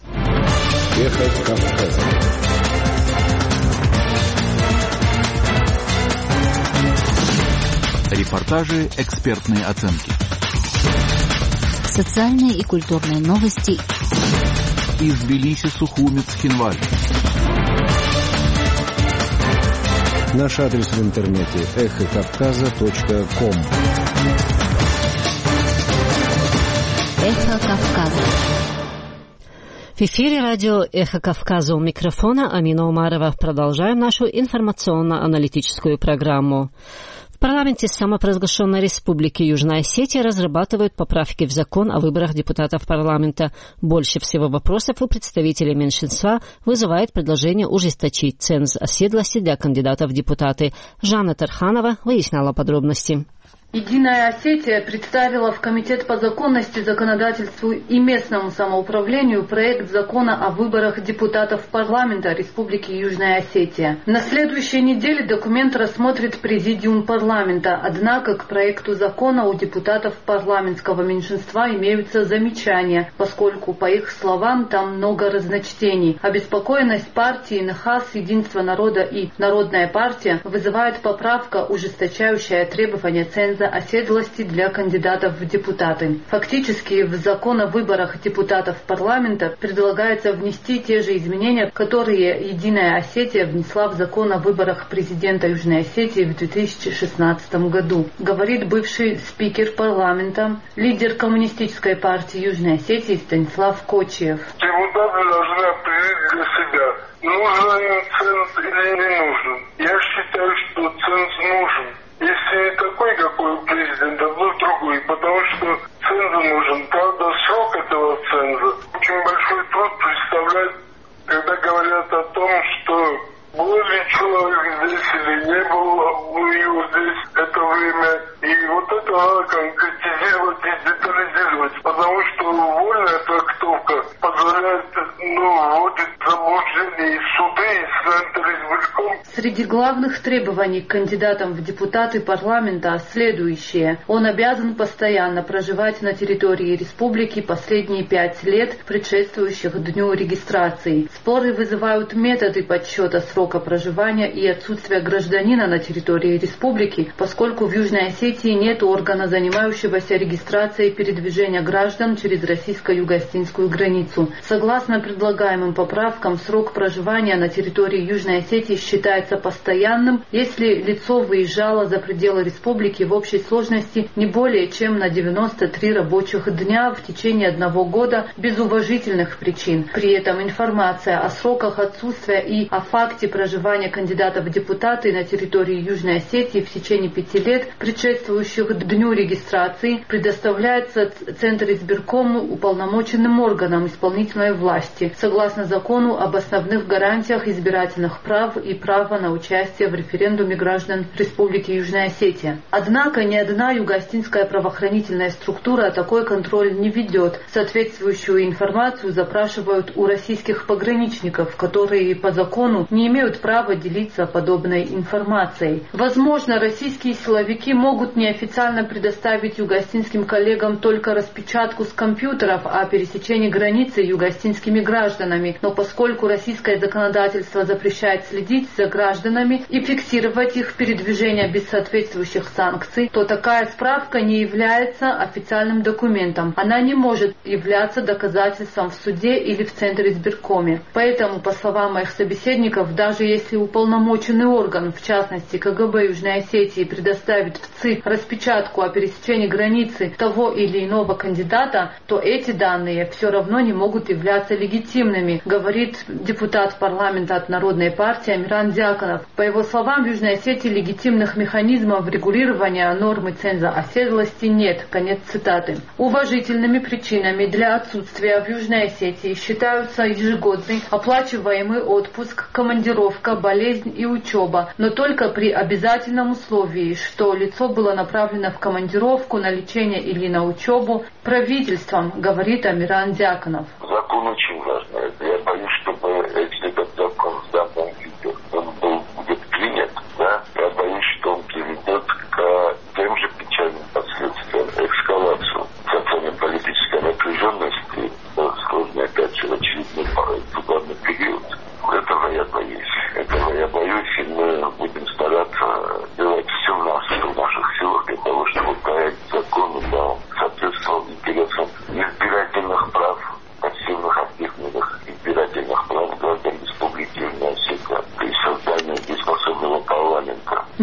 Эхо Кавказа. Репортажи, экспертные оценки. Социальные и культурные новости. Из Тбилиси, Сухуми, Цхинвали. Наш адрес в интернете эхо кавказа точка ком. Эхо Кавказа. В эфире радио «Эхо Кавказа», у микрофона Амина Умарова. Продолжаем нашу информационно-аналитическую программу. В В парламенте самопровозглашенной Республики Южная Осетия разрабатывают поправки в закон о выборах депутатов парламента. Больше всего вопросов у представителей меньшинства вызывает предложение ужесточить ценз оседлости для кандидатов в депутаты. Жанна Тарханова выясняла подробности. Единая Осетия представила в Комитет по законности, законодательству и местному самоуправлению проект закона о выборах депутатов парламента Республики Южная Осетия. На следующей неделе документ рассмотрит Президиум парламента, однако к проекту закона у депутатов парламентского меньшинства имеются замечания, поскольку, по их словам, там много разночтений. Обеспокоенность партии НХАС, Единство народа и Народная партия вызывает поправка, ужесточающая требования ценза оседлости для кандидатов в депутаты. Фактически в закон о выборах депутатов парламента предлагается внести те же изменения, которые Единая Осетия внесла в закон о выборах президента Южной Осетии в две тысячи шестнадцатом году, говорит бывший спикер парламента, лидер коммунистической партии Южной Осетии Станислав Кочиев. Депутаты должны определить для себя, нужен им ценз или не нужен. Я считаю, что ценз нужен. Если не такой, какой у президента, то другой, потому что ценз нужен. Правда, срок этого ценза очень большой труд представляет, когда говорят о том, что был ли человек здесь или не был его здесь это время. И вот это надо конкретизировать и детализировать, потому что вольная трактовка позволяет, ну, вводить заблуждение и суды, и центр избирком. Среди главных требований к кандидатам в депутаты парламента следующее. Он обязан постоянно проживать на территории республики последние пять лет, предшествующих дню регистрации. Споры вызывают методы подсчета срока проживания и отсутствие гражданина на территории республики, поскольку в Южной Осетии нет органа, занимающегося регистрацией передвижения граждан через российско-юго-осетинскую границу. Согласно предлагаемым поправкам, срок проживания на территории Южной Осетии считается постоянным, если лицо выезжало за пределы республики в общей сложности не более чем на девяносто три рабочих дня в течение одного года без уважительных причин. При этом информация о сроках отсутствия и о факте проживания кандидатов в депутаты на территории Южной Осетии в течение пяти лет, предшествующих дню регистрации, предоставляется Центр избиркому уполномоченным органам исполнительной власти, согласно закону об основных гарантиях избирательных прав и права на участие в референдуме граждан Республики Южная Осетия. Однако ни одна юго-осетинская правоохранительная структура такой контроль не ведет. Соответствующую информацию запрашивают у российских пограничников, которые по закону не имеют права делиться подобной информацией. Возможно, российские силовики могут неофициально предоставить юго-осетинским коллегам только распечатку с компьютеров о пересечении границы юго-осетинскими гражданами, но поскольку российское законодательство запрещает следить за гражданами и фиксировать их передвижение без соответствующих санкций, то такая справка не является официальным документом. Она не может являться доказательством в суде или в Центре избиркоме. Поэтому, по словам моих собеседников, даже если уполномоченный орган, в частности КГБ Южной Осетии, предоставит в ЦИК распечатку о пересечении границы того или иного кандидата, то эти данные все равно не могут являться легитимными, говорит депутат парламента от Народной партии Амиран Дьяконов. По его словам, в Южной Осетии легитимных механизмов регулирования нормы ценза оседлости нет. Конец цитаты. Уважительными причинами для отсутствия в Южной Осетии считаются ежегодный оплачиваемый отпуск, командировка, болезнь и учеба, но только при обязательном условии, что лицо было направлено в командировку, на лечение или на учебу правительством, говорит Амиран Дьяконов. Закон очень важный. Я боюсь, чтобы если этот закон в данном виде он был, будет принят, да, я боюсь, что он приведет к тем же печальным последствиям, эскалацию социально-политической напряженности, сложной опять же в очередной выборный период. Этого я боюсь. Этого я боюсь, и мы будем стараться делать все в наших, в наших силах для того, чтобы проект закона да, соответствовал интересам избирательных прав, пассивных, активных избирательных прав граждан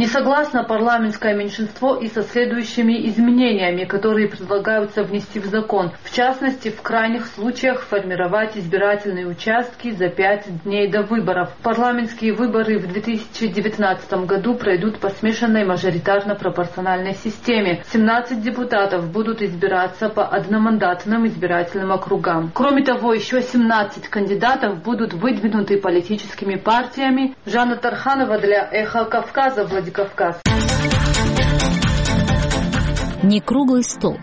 Не согласно парламентское меньшинство и со следующими изменениями, которые предлагаются внести в закон. В частности, в крайних случаях формировать избирательные участки за пять дней до выборов. Парламентские выборы в две тысячи девятнадцатом году пройдут по смешанной мажоритарно-пропорциональной системе. семнадцать депутатов будут избираться по одномандатным избирательным округам. Кроме того, еще семнадцать кандидатов будут выдвинуты политическими партиями. Жанна Тарханова для «Эхо Кавказа», Владикавказ. Не круглый стол.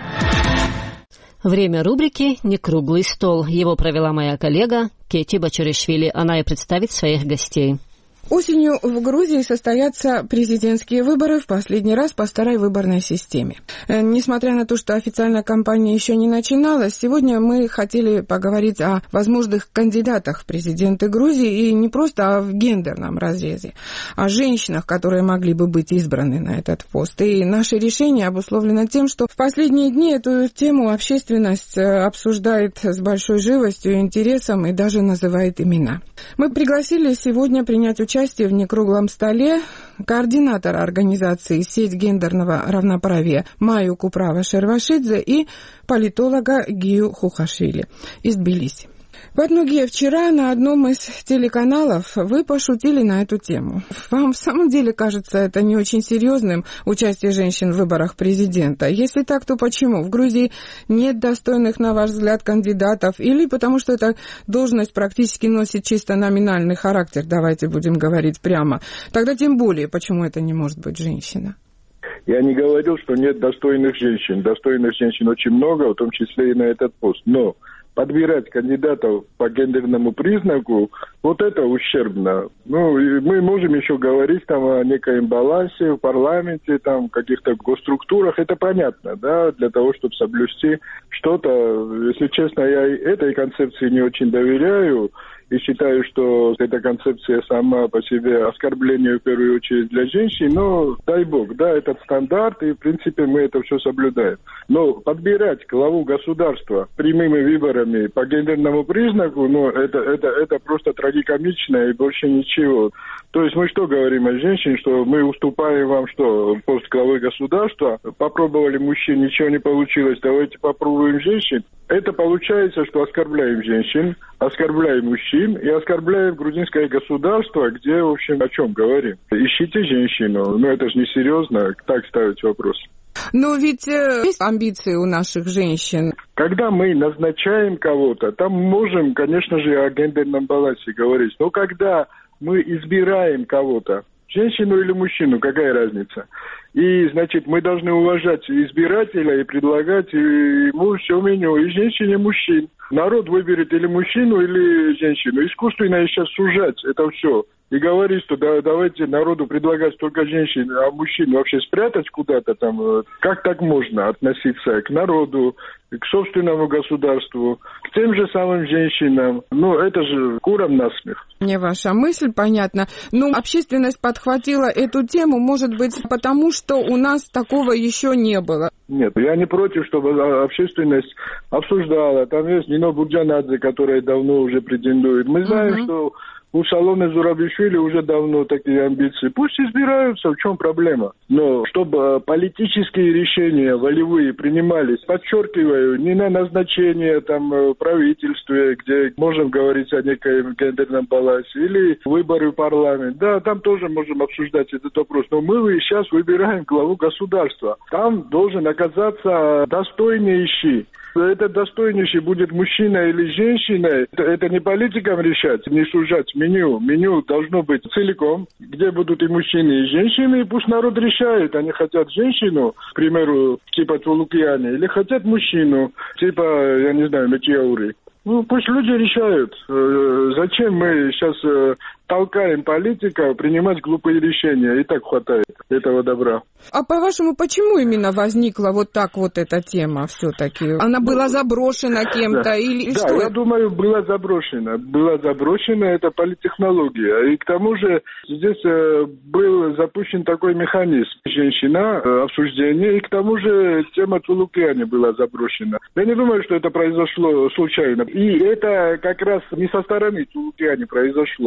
Время рубрики «Не круглый стол». Его провела моя коллега Кети Бачаришвили. Она и представит своих гостей. Осенью в Грузии состоятся президентские выборы в последний раз по старой выборной системе. Несмотря на то, что официальная кампания еще не начиналась, сегодня мы хотели поговорить о возможных кандидатах в президенты Грузии, и не просто в гендерном разрезе, о женщинах, которые могли бы быть избраны на этот пост. И наше решение обусловлено тем, что в последние дни эту тему общественность обсуждает с большой живостью и интересом и даже называет имена. Мы пригласили сегодня принять участие Участие в некруглом столе координатора организации «Сеть гендерного равноправия» Маю Куправа-Шервашидзе и политолога Гию Хухашвили из Тбилиси. Вот, многие, вчера на одном из телеканалов вы пошутили на эту тему. Вам в самом деле кажется это не очень серьезным, участие женщин в выборах президента? Если так, то почему? В Грузии нет достойных, на ваш взгляд, кандидатов? Или потому что эта должность практически носит чисто номинальный характер, давайте будем говорить прямо. Тогда тем более, почему это не может быть женщина? Я не говорил, что нет достойных женщин. Достойных женщин очень много, в том числе и на этот пост. Но подбирать кандидатов по гендерному признаку, вот это ущербно. Ну, и мы можем еще говорить там о некоем балансе в парламенте, там, в каких-то госструктурах, это понятно, да, для того, чтобы соблюсти что-то. Если честно, я этой концепции не очень доверяю и считаю, что эта концепция сама по себе оскорбление в первую очередь для женщин, но дай бог, да, этот стандарт, и в принципе мы это все соблюдаем. Но подбирать главу государства прямыми выборами по гендерному признаку, ну, это, это, это просто трагикомично и больше ничего. То есть мы что говорим о женщине, что мы уступаем вам что, пост главы государства, попробовали мужчин, ничего не получилось, давайте попробуем женщин. Это получается, что оскорбляем женщин, оскорбляем мужчин и оскорбляем грузинское государство, где, в общем, о чем говорим. Ищите женщину, ну это же не серьезно, так ставить вопрос. Но ведь э, есть амбиции у наших женщин. Когда мы назначаем кого-то, там можем, конечно же, о гендерном балансе говорить. Но когда мы избираем кого-то, женщину или мужчину, какая разница? И, значит, мы должны уважать избирателя и предлагать ему все меню, и женщин, и мужчин. Народ выберет или мужчину, или женщину. Искусственно сейчас сужать это все. И говорить, что да, давайте народу предлагать только женщин, а мужчин вообще спрятать куда-то там. Как так можно относиться к народу, к собственному государству, к тем же самым женщинам? Ну, это же курам насмех. Мне ваша мысль понятна. Ну, общественность подхватила эту тему, может быть, потому что у нас такого еще не было. Нет, я не против, чтобы общественность обсуждала. Там есть Нино Бурджанадзе, которая давно уже претендует. Мы знаем, uh-huh. что у Саломе Зурабишвили уже давно такие амбиции. Пусть избираются, в чем проблема. Но чтобы политические решения волевые принимались, подчеркиваю, не на назначение там в правительстве, где можем говорить о некоем гендерном балансе, или выборы в парламент. Да, там тоже можем обсуждать этот вопрос. Но мы сейчас выбираем главу государства. Там должен оказаться достойнейший. Это достойнейший будет мужчина или женщина. Это, это не политикам решать, не сужать меню. Меню должно быть целиком, где будут и мужчины, и женщины. И пусть народ решает. Они хотят женщину, к примеру, типа Тулукьяни, или хотят мужчину, типа, я не знаю, Метьяури. Ну, пусть люди решают. Зачем мы сейчас толкаем политиков принимать глупые решения? И так хватает этого добра. А по-вашему, почему именно возникла вот так вот эта тема все-таки? Она была заброшена кем-то? Да, или да, что? Я думаю, была заброшена. Была заброшена, это политтехнология. И к тому же здесь был запущен такой механизм. Женщина, обсуждение, и к тому же тема Тулукьяни была заброшена. Я не думаю, что это произошло случайно. И это как раз не со стороны Тулукьяни произошло.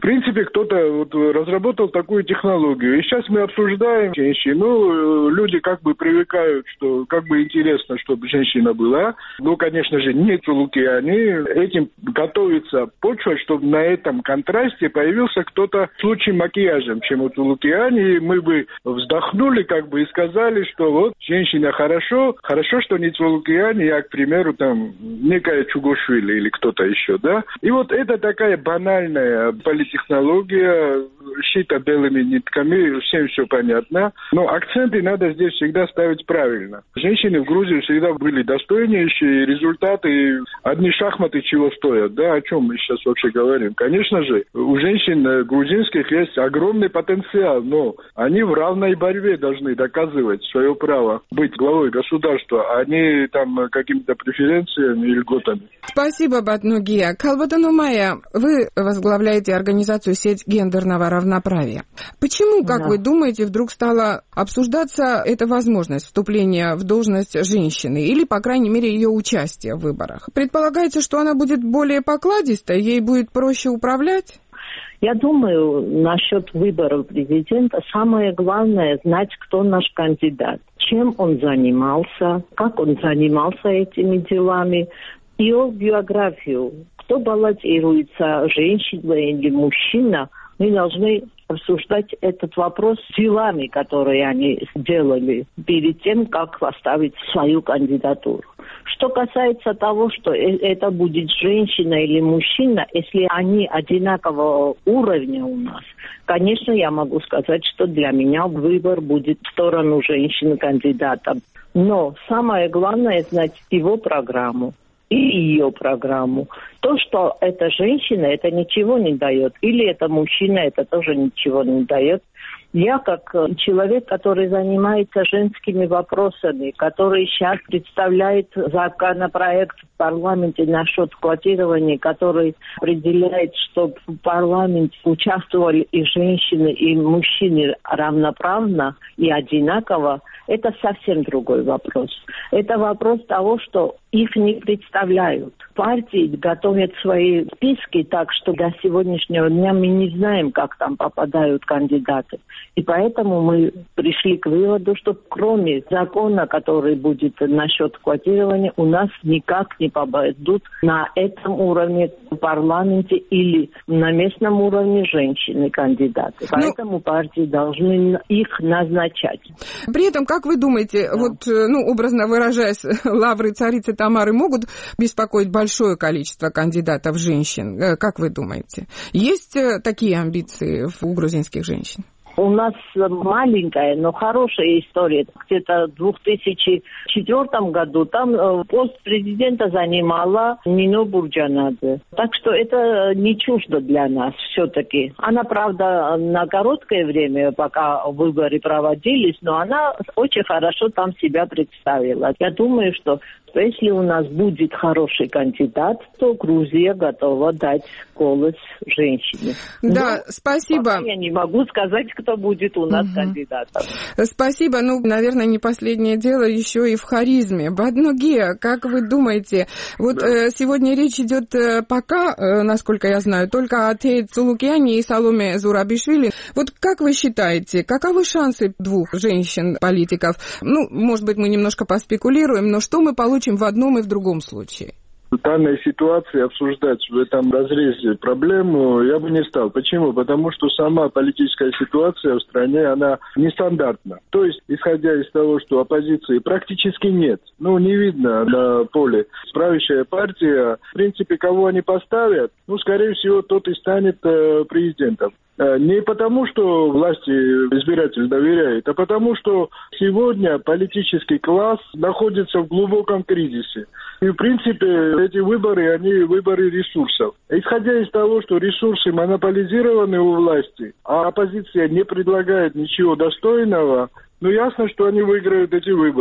принципе, кто-то вот разработал такую технологию. И сейчас мы обсуждаем женщин. Ну, люди как бы привыкают, что как бы интересно, чтобы женщина была. Ну, конечно же, не Цулукиани. Этим готовится почва, чтобы на этом контрасте появился кто-то с лучшим макияжем, чем у Цулукиани. И мы бы вздохнули как бы и сказали, что вот женщина хорошо, хорошо, что не Цулукиани, а, к примеру, там, некая Чугошвили или кто-то еще, да. И вот это такая банальная политтехнология, шита белыми нитками, всем все понятно. Но акценты надо здесь всегда ставить правильно. Женщины в Грузии всегда были достойнейшие, результаты, одни шахматы чего стоят, да, о чем мы сейчас вообще говорим. Конечно же, у женщин грузинских есть огромный потенциал, но они в равной борьбе должны доказывать свое право быть главой государства, а не там какими-то преференциями и льготами. Спасибо, Батнугия. Калбатанумая, вы возглавляете организацию «Сеть гендерного равноправия». Почему, как да. вы думаете, вдруг стала обсуждаться эта возможность вступления в должность женщины или, по крайней мере, ее участия в выборах? Предполагается, что она будет более покладистой, ей будет проще управлять? Я думаю, насчет выборов президента самое главное знать, кто наш кандидат, чем он занимался, как он занимался этими делами, ее биографию. Кто баллотируется, женщина или мужчина, мы должны обсуждать этот вопрос делами, которые они сделали перед тем, как поставить свою кандидатуру. Что касается того, что это будет женщина или мужчина, если они одинакового уровня у нас, конечно, я могу сказать, что для меня выбор будет в сторону женщины-кандидата. Но самое главное знать его программу и ее программу. То, что это женщина, это ничего не дает. Или это мужчина, это тоже ничего не дает. Я, как человек, который занимается женскими вопросами, который сейчас представляет законопроект в парламенте насчет квотирования, который определяет, чтобы в парламенте участвовали и женщины, и мужчины равноправно и одинаково, это совсем другой вопрос. Это вопрос того, что их не представляют. Партии готовят свои списки так, что до сегодняшнего дня мы не знаем, как там попадают кандидаты. И поэтому мы пришли к выводу, что кроме закона, который будет насчет квотирования, у нас никак не попадут на этом уровне в парламенте или на местном уровне женщины-кандидаты. Поэтому ну, партии должны их назначать. При этом, как вы думаете, да. вот, ну, образно выражаясь, лавры царицы Тамары могут беспокоить большое количество кандидатов женщин? Как вы думаете? Есть такие амбиции у грузинских женщин? У нас маленькая, но хорошая история. Где-то в две тысячи четвёртом году там пост президента занимала Нино Бурджанадзе. Так что это не чуждо для нас все-таки. Она, правда, на короткое время, пока выборы проводились, но она очень хорошо там себя представила. Я думаю, что если у нас будет хороший кандидат, то Грузия готова дать голос женщине. Да, но спасибо. Я не могу сказать, кто будет у нас угу. кандидатом. Спасибо. Ну, наверное, не последнее дело еще и в харизме. Баднугия, как вы думаете, вот да. э, сегодня речь идет э, пока, э, насколько я знаю, только о Тее Цулукиани и Саломе Зурабишвили. Вот как вы считаете, каковы шансы двух женщин-политиков? Ну, может быть, мы немножко поспекулируем, но что мы получим в одном и в другом случае? В данной ситуации обсуждать в этом разрезе проблему я бы не стал. Почему? Потому что сама политическая ситуация в стране, она нестандартна. То есть, исходя из того, что оппозиции практически нет, ну, не видно на поле. Правящая партия, в принципе, кого они поставят, ну, скорее всего, тот и станет э, президентом. Не потому, что власти избиратель доверяет, а потому, что сегодня политический класс находится в глубоком кризисе. И, в принципе, эти выборы, они выборы ресурсов. Исходя из того, что ресурсы монополизированы у власти, а оппозиция не предлагает ничего достойного, ну, ясно, что они выиграют эти выборы.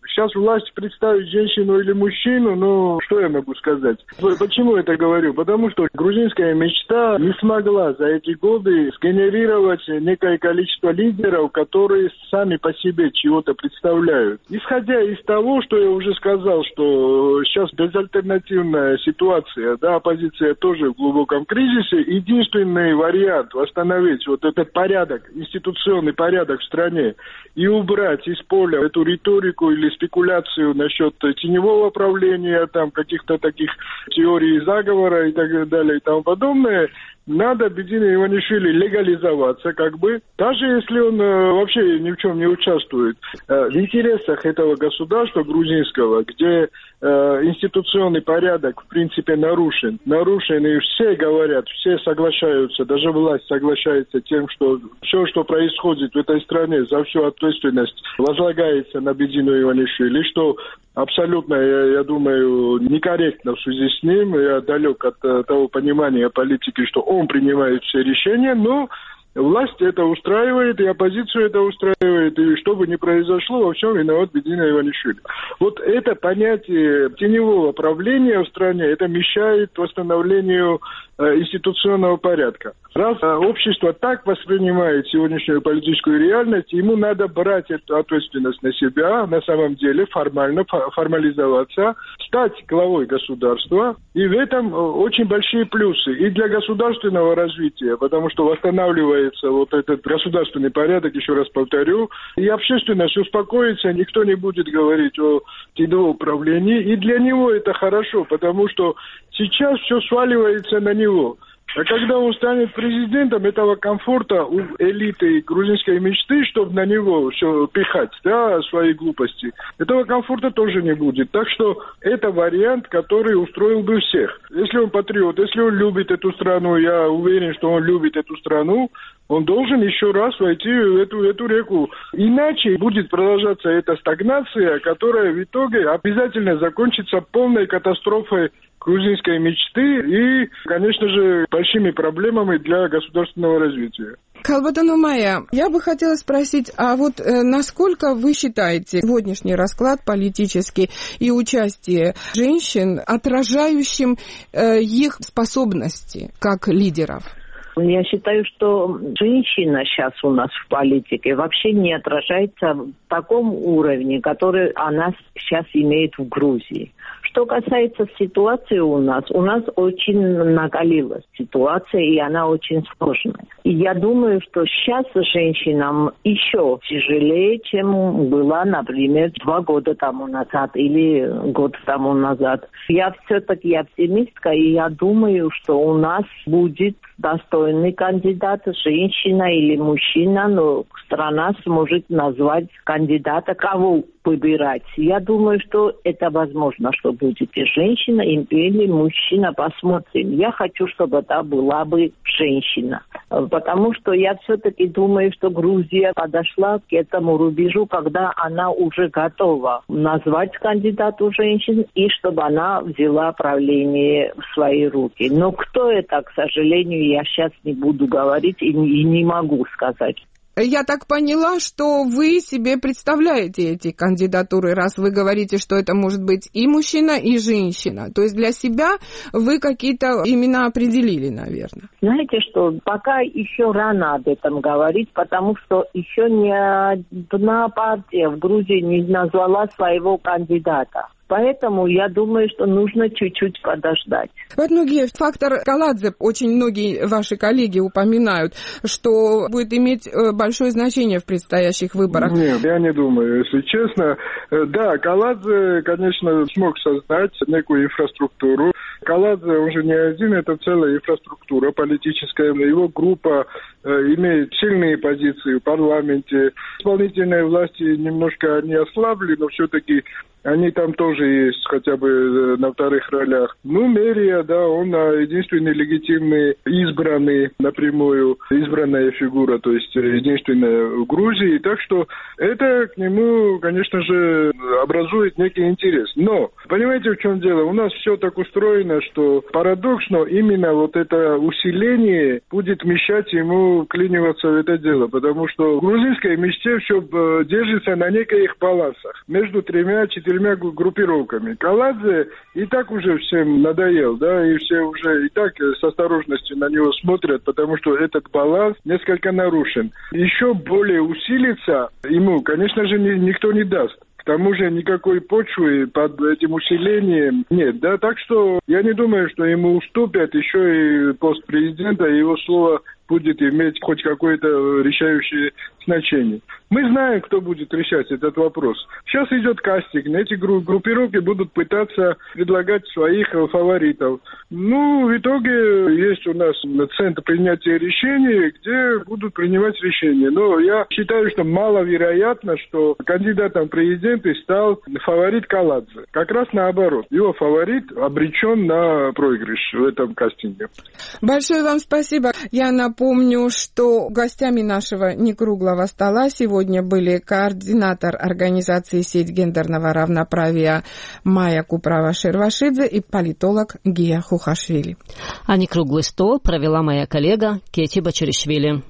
Сейчас власть представить женщину или мужчину, ну, что я могу сказать? Почему это говорю? Потому что грузинская мечта не смогла за эти годы сгенерировать некое количество лидеров, которые сами по себе чего-то представляют. Исходя из того, что я уже сказал, что сейчас безальтернативная ситуация, да, оппозиция тоже в глубоком кризисе, единственный вариант восстановить вот этот порядок, институционный порядок в стране и убрать из поля эту риторику или спекуляцию насчет теневого правления, там каких-то таких теорий заговора и так далее и тому подобное, надо Бедине Иванишвили легализоваться, как бы, даже если он э, вообще ни в чем не участвует. Э, в интересах этого государства грузинского, где э, институционный порядок, в принципе, нарушен, нарушен, и все говорят, все соглашаются, даже власть соглашается тем, что все, что происходит в этой стране, за всю ответственность возлагается на Бедину Иванишвили, что абсолютно, я, я думаю, некорректно в связи с ним. Я далек от uh, того понимания политики, что он принимает все решения, но власть это устраивает, и оппозицию это устраивает, и что бы ни произошло, во всем виноват Бедина Иванишвили. Вот это понятие теневого правления в стране, это мешает восстановлению э, институционного порядка. Раз э, общество так воспринимает сегодняшнюю политическую реальность, ему надо брать эту ответственность на себя, на самом деле формально формализоваться, стать главой государства, и в этом очень большие плюсы и для государственного развития, потому что восстанавливает вот этот государственный порядок, еще раз повторю, и общественность успокоится, никто не будет говорить о теневом управлении, и для него это хорошо, потому что сейчас все сваливается на него. А когда он станет президентом, этого комфорта у элиты грузинской мечты, чтобы на него все пихать, да, свои глупости, этого комфорта тоже не будет. Так что это вариант, который устроил бы всех. Если он патриот, если он любит эту страну, я уверен, что он любит эту страну, он должен еще раз войти в эту, эту реку. Иначе будет продолжаться эта стагнация, которая в итоге обязательно закончится полной катастрофой грузинской мечты и, конечно же, большими проблемами для государственного развития. Калбатан Умая, я бы хотела спросить, а вот э, насколько вы считаете сегодняшний расклад политический и участие женщин отражающим э, их способности как лидеров? Я считаю, что женщина сейчас у нас в политике вообще не отражается в таком уровне, который она сейчас имеет в Грузии. Что касается ситуации у нас, у нас очень накалилась ситуация, и она очень сложная. И я думаю, что сейчас женщинам еще тяжелее, чем было, например, два года тому назад или год тому назад. Я все-таки оптимистка, и я думаю, что у нас будет достойный кандидат, женщина или мужчина, но страна сможет назвать кандидата, кого выбирать. Я думаю, что это возможно, что будет и женщина, или мужчина, посмотрим. Я хочу, чтобы это была бы женщина, потому что я все-таки думаю, что Грузия подошла к этому рубежу, когда она уже готова назвать кандидату женщин, и чтобы она взяла правление в свои руки. Но кто это, к сожалению, я сейчас не буду говорить и не могу сказать. Я так поняла, что вы себе представляете эти кандидатуры, раз вы говорите, что это может быть и мужчина, и женщина. То есть для себя вы какие-то имена определили, наверное. Знаете что, пока еще рано об этом говорить, потому что еще ни одна партия в Грузии не назвала своего кандидата. Поэтому я думаю, что нужно чуть-чуть подождать. Ватнугиев, фактор Каладзе, очень многие ваши коллеги упоминают, что будет иметь большое значение в предстоящих выборах. Нет, я не думаю, если честно. Да, Каладзе, конечно, смог создать некую инфраструктуру. Каладзе, он же не один, это целая инфраструктура политическая. Его группа э, имеет сильные позиции в парламенте. Исполнительные власти немножко не ослабли, но все-таки они там тоже есть, хотя бы на вторых ролях. Ну, Мерия, да, он единственный легитимный, избранный напрямую, избранная фигура, то есть единственная в Грузии. Так что это к нему, конечно же, образует некий интерес. Но, понимаете, в чем дело? У нас все так устроено, что парадоксно именно вот это усиление будет мешать ему вклиниваться в это дело, потому что в грузинской мечте все держится на неких балансах между тремя-четырьмя группировками. Каладзе и так уже всем надоел, да, и все уже и так с осторожностью на него смотрят, потому что этот баланс несколько нарушен. Еще более усилиться ему, конечно же, ни, никто не даст. К тому же никакой почвы под этим усилением нет, да, так что я не думаю, что ему уступят еще и пост президента, и его слово будет иметь хоть какое-то решающее значение. Мы знаем, кто будет решать этот вопрос. Сейчас идет кастинг, эти группировки будут пытаться предлагать своих фаворитов. Ну, в итоге есть у нас центр принятия решений, где будут принимать решения. Но я считаю, что маловероятно, что кандидатом в президенты стал фаворит Каладзе. Как раз наоборот. Его фаворит обречен на проигрыш в этом кастинге. Большое вам спасибо. Я напомню, что гостями нашего некруглого стола сегодня были координатор организации «Сеть гендерного равноправия» Майя Куправа-Шервашидзе и политолог Гия Хухашвили. А некруглый стол провела моя коллега Кети Бачаришвили.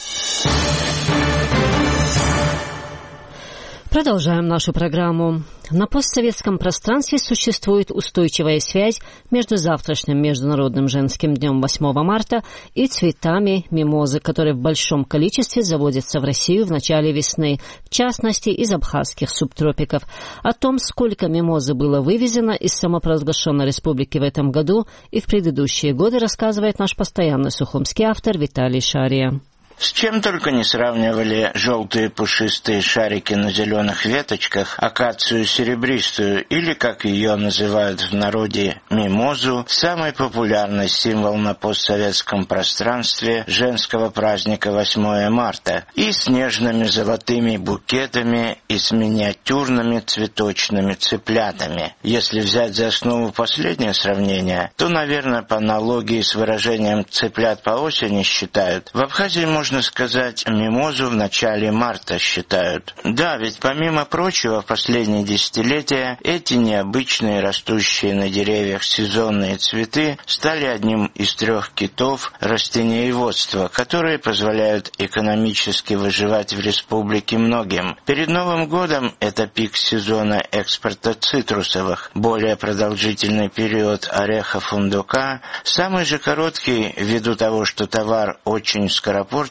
Продолжаем нашу программу. На постсоветском пространстве существует устойчивая связь между завтрашним Международным женским днем восьмого марта и цветами мимозы, которые в большом количестве завозятся в Россию в начале весны, в частности из абхазских субтропиков. О том, сколько мимозы было вывезено из самопровозглашенной республики в этом году и в предыдущие годы, рассказывает наш постоянный сухумский автор Виталий Шария. С чем только не сравнивали желтые пушистые шарики на зеленых веточках акацию серебристую, или, как ее называют в народе, мимозу, самый популярный символ на постсоветском пространстве женского праздника восьмое марта, и с нежными золотыми букетами, и с миниатюрными цветочными цыплятами. Если взять за основу последнее сравнение, то, наверное, по аналогии с выражением «цыплят по осени» считают, в Абхазии можно Можно сказать, мимозу в начале марта считают. Да, ведь помимо прочего, в последние десятилетия эти необычные, растущие на деревьях сезонные цветы стали одним из трех китов растениеводства, которые позволяют экономически выживать в республике многим. Перед Новым годом это пик сезона экспорта цитрусовых, более продолжительный период ореха фундука, самый же короткий ввиду того, что товар очень скоропортится,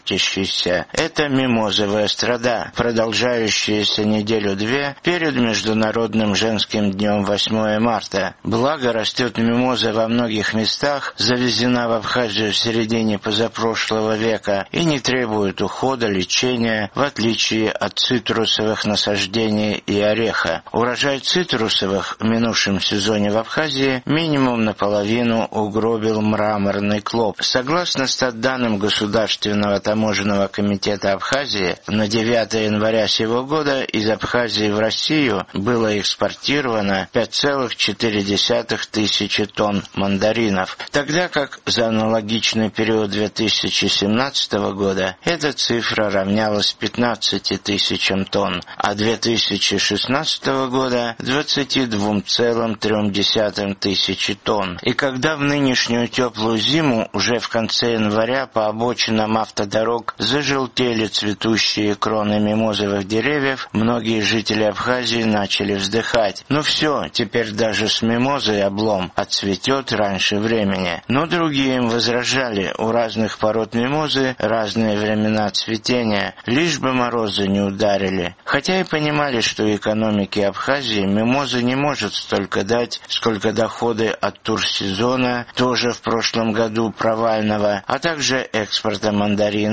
это мимозовая страда, продолжающаяся неделю-две перед Международным женским днем восьмое марта. Благо, растет мимоза во многих местах, завезена в Абхазию в середине позапрошлого века и не требует ухода, лечения, в отличие от цитрусовых насаждений и ореха. Урожай цитрусовых в минувшем сезоне в Абхазии минимум наполовину угробил мраморный клоп. Согласно статданным государственного таможенного комитета Абхазии, на девятое января сего года из Абхазии в Россию было экспортировано пять целых четыре десятых тысячи тонн мандаринов, тогда как за аналогичный период две тысячи семнадцатого года эта цифра равнялась пятнадцати тысячам тонн, а две тысячи шестнадцатого года двадцати двум целым трем десятым тысячи тонн. И когда в нынешнюю теплую зиму уже в конце января по обочинам автодорог зажелтели цветущие кроны мимозовых деревьев, многие жители Абхазии начали вздыхать. Ну все, теперь даже с мимозой облом, отцветет раньше времени. Но другие им возражали, у разных пород мимозы разные времена цветения, лишь бы морозы не ударили. Хотя и понимали, что экономике Абхазии мимоза не может столько дать, сколько доходы от турсезона, тоже в прошлом году провального, а также экспорта мандаринов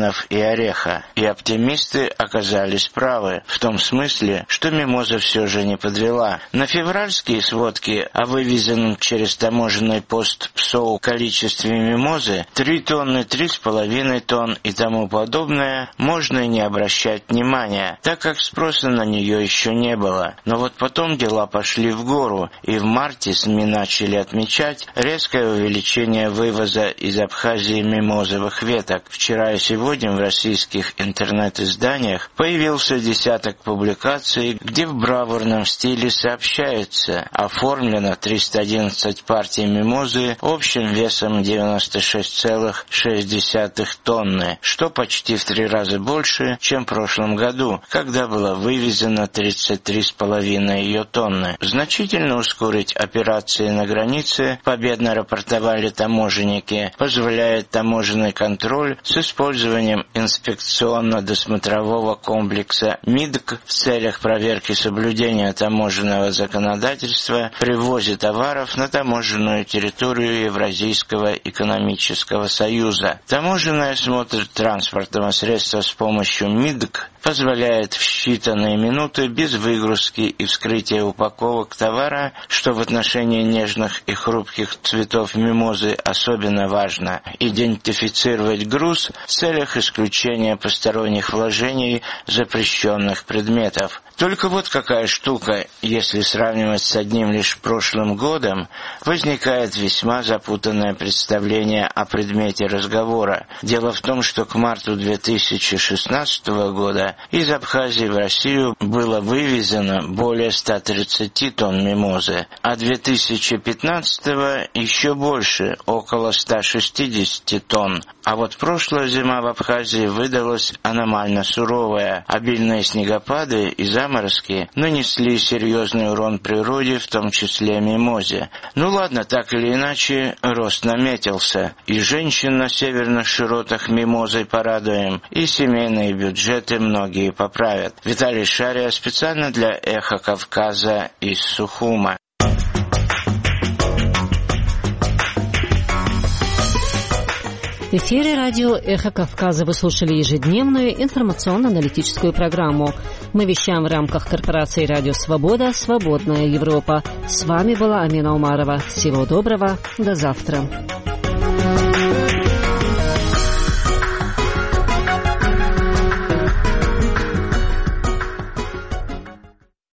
апельсинов и ореха. И оптимисты оказались правы, в том смысле, что мимоза все же не подвела. На февральские сводки о вывезенном через таможенный пост ПСОУ количестве мимозы три тонны, три с половиной тонн и тому подобное можно и не обращать внимания, так как спроса на нее еще не было. Но вот потом дела пошли в гору, и в марте СМИ начали отмечать резкое увеличение вывоза из Абхазии мимозовых веток. Вчера и сегодня в российских интернет-изданиях появился десяток публикаций, где в бравурном стиле сообщается: оформлено триста одиннадцать партий мимозы общим весом девяносто шесть целых шесть десятых тонны, что почти в три раза больше, чем в прошлом году, когда было вывезено тридцать три с половиной ее тонны. Значительно ускорить операции на границе, победно рапортовали таможенники, позволяет таможенный контроль с использованием инспекционно-досмотрового комплекса МИДК в целях проверки соблюдения таможенного законодательства при ввозе товаров на таможенную территорию Евразийского экономического союза. Таможенный осмотр транспортного средства с помощью МИДК позволяет в считанные минуты без выгрузки и вскрытия упаковок товара, что в отношении нежных и хрупких цветов мимозы особенно важно, идентифицировать груз в целях исключения посторонних вложений запрещенных предметов. Только вот какая штука, если сравнивать с одним лишь прошлым годом, возникает весьма запутанное представление о предмете разговора. Дело в том, что к марту две тысячи шестнадцатого года из Абхазии в Россию было вывезено более ста тридцати тонн мимозы, а две тысячи пятнадцатого еще больше, около ста шестидесяти тонн. А вот прошлая зима в Абхазии выдалась аномально суровая. Обильные снегопады и заморозки нанесли серьезный урон природе, в том числе мимозе. Ну ладно, так или иначе, рост наметился. И женщин на северных широтах мимозой порадуем, и семейные бюджеты многие поправят. Виталий Шария специально для «Эхо Кавказа» из Сухума. В эфире радио «Эхо Кавказа» вы слушали ежедневную информационно-аналитическую программу. Мы вещаем в рамках корпорации «Радио Свобода. Свободная Европа». С вами была Амина Умарова. Всего доброго. До завтра.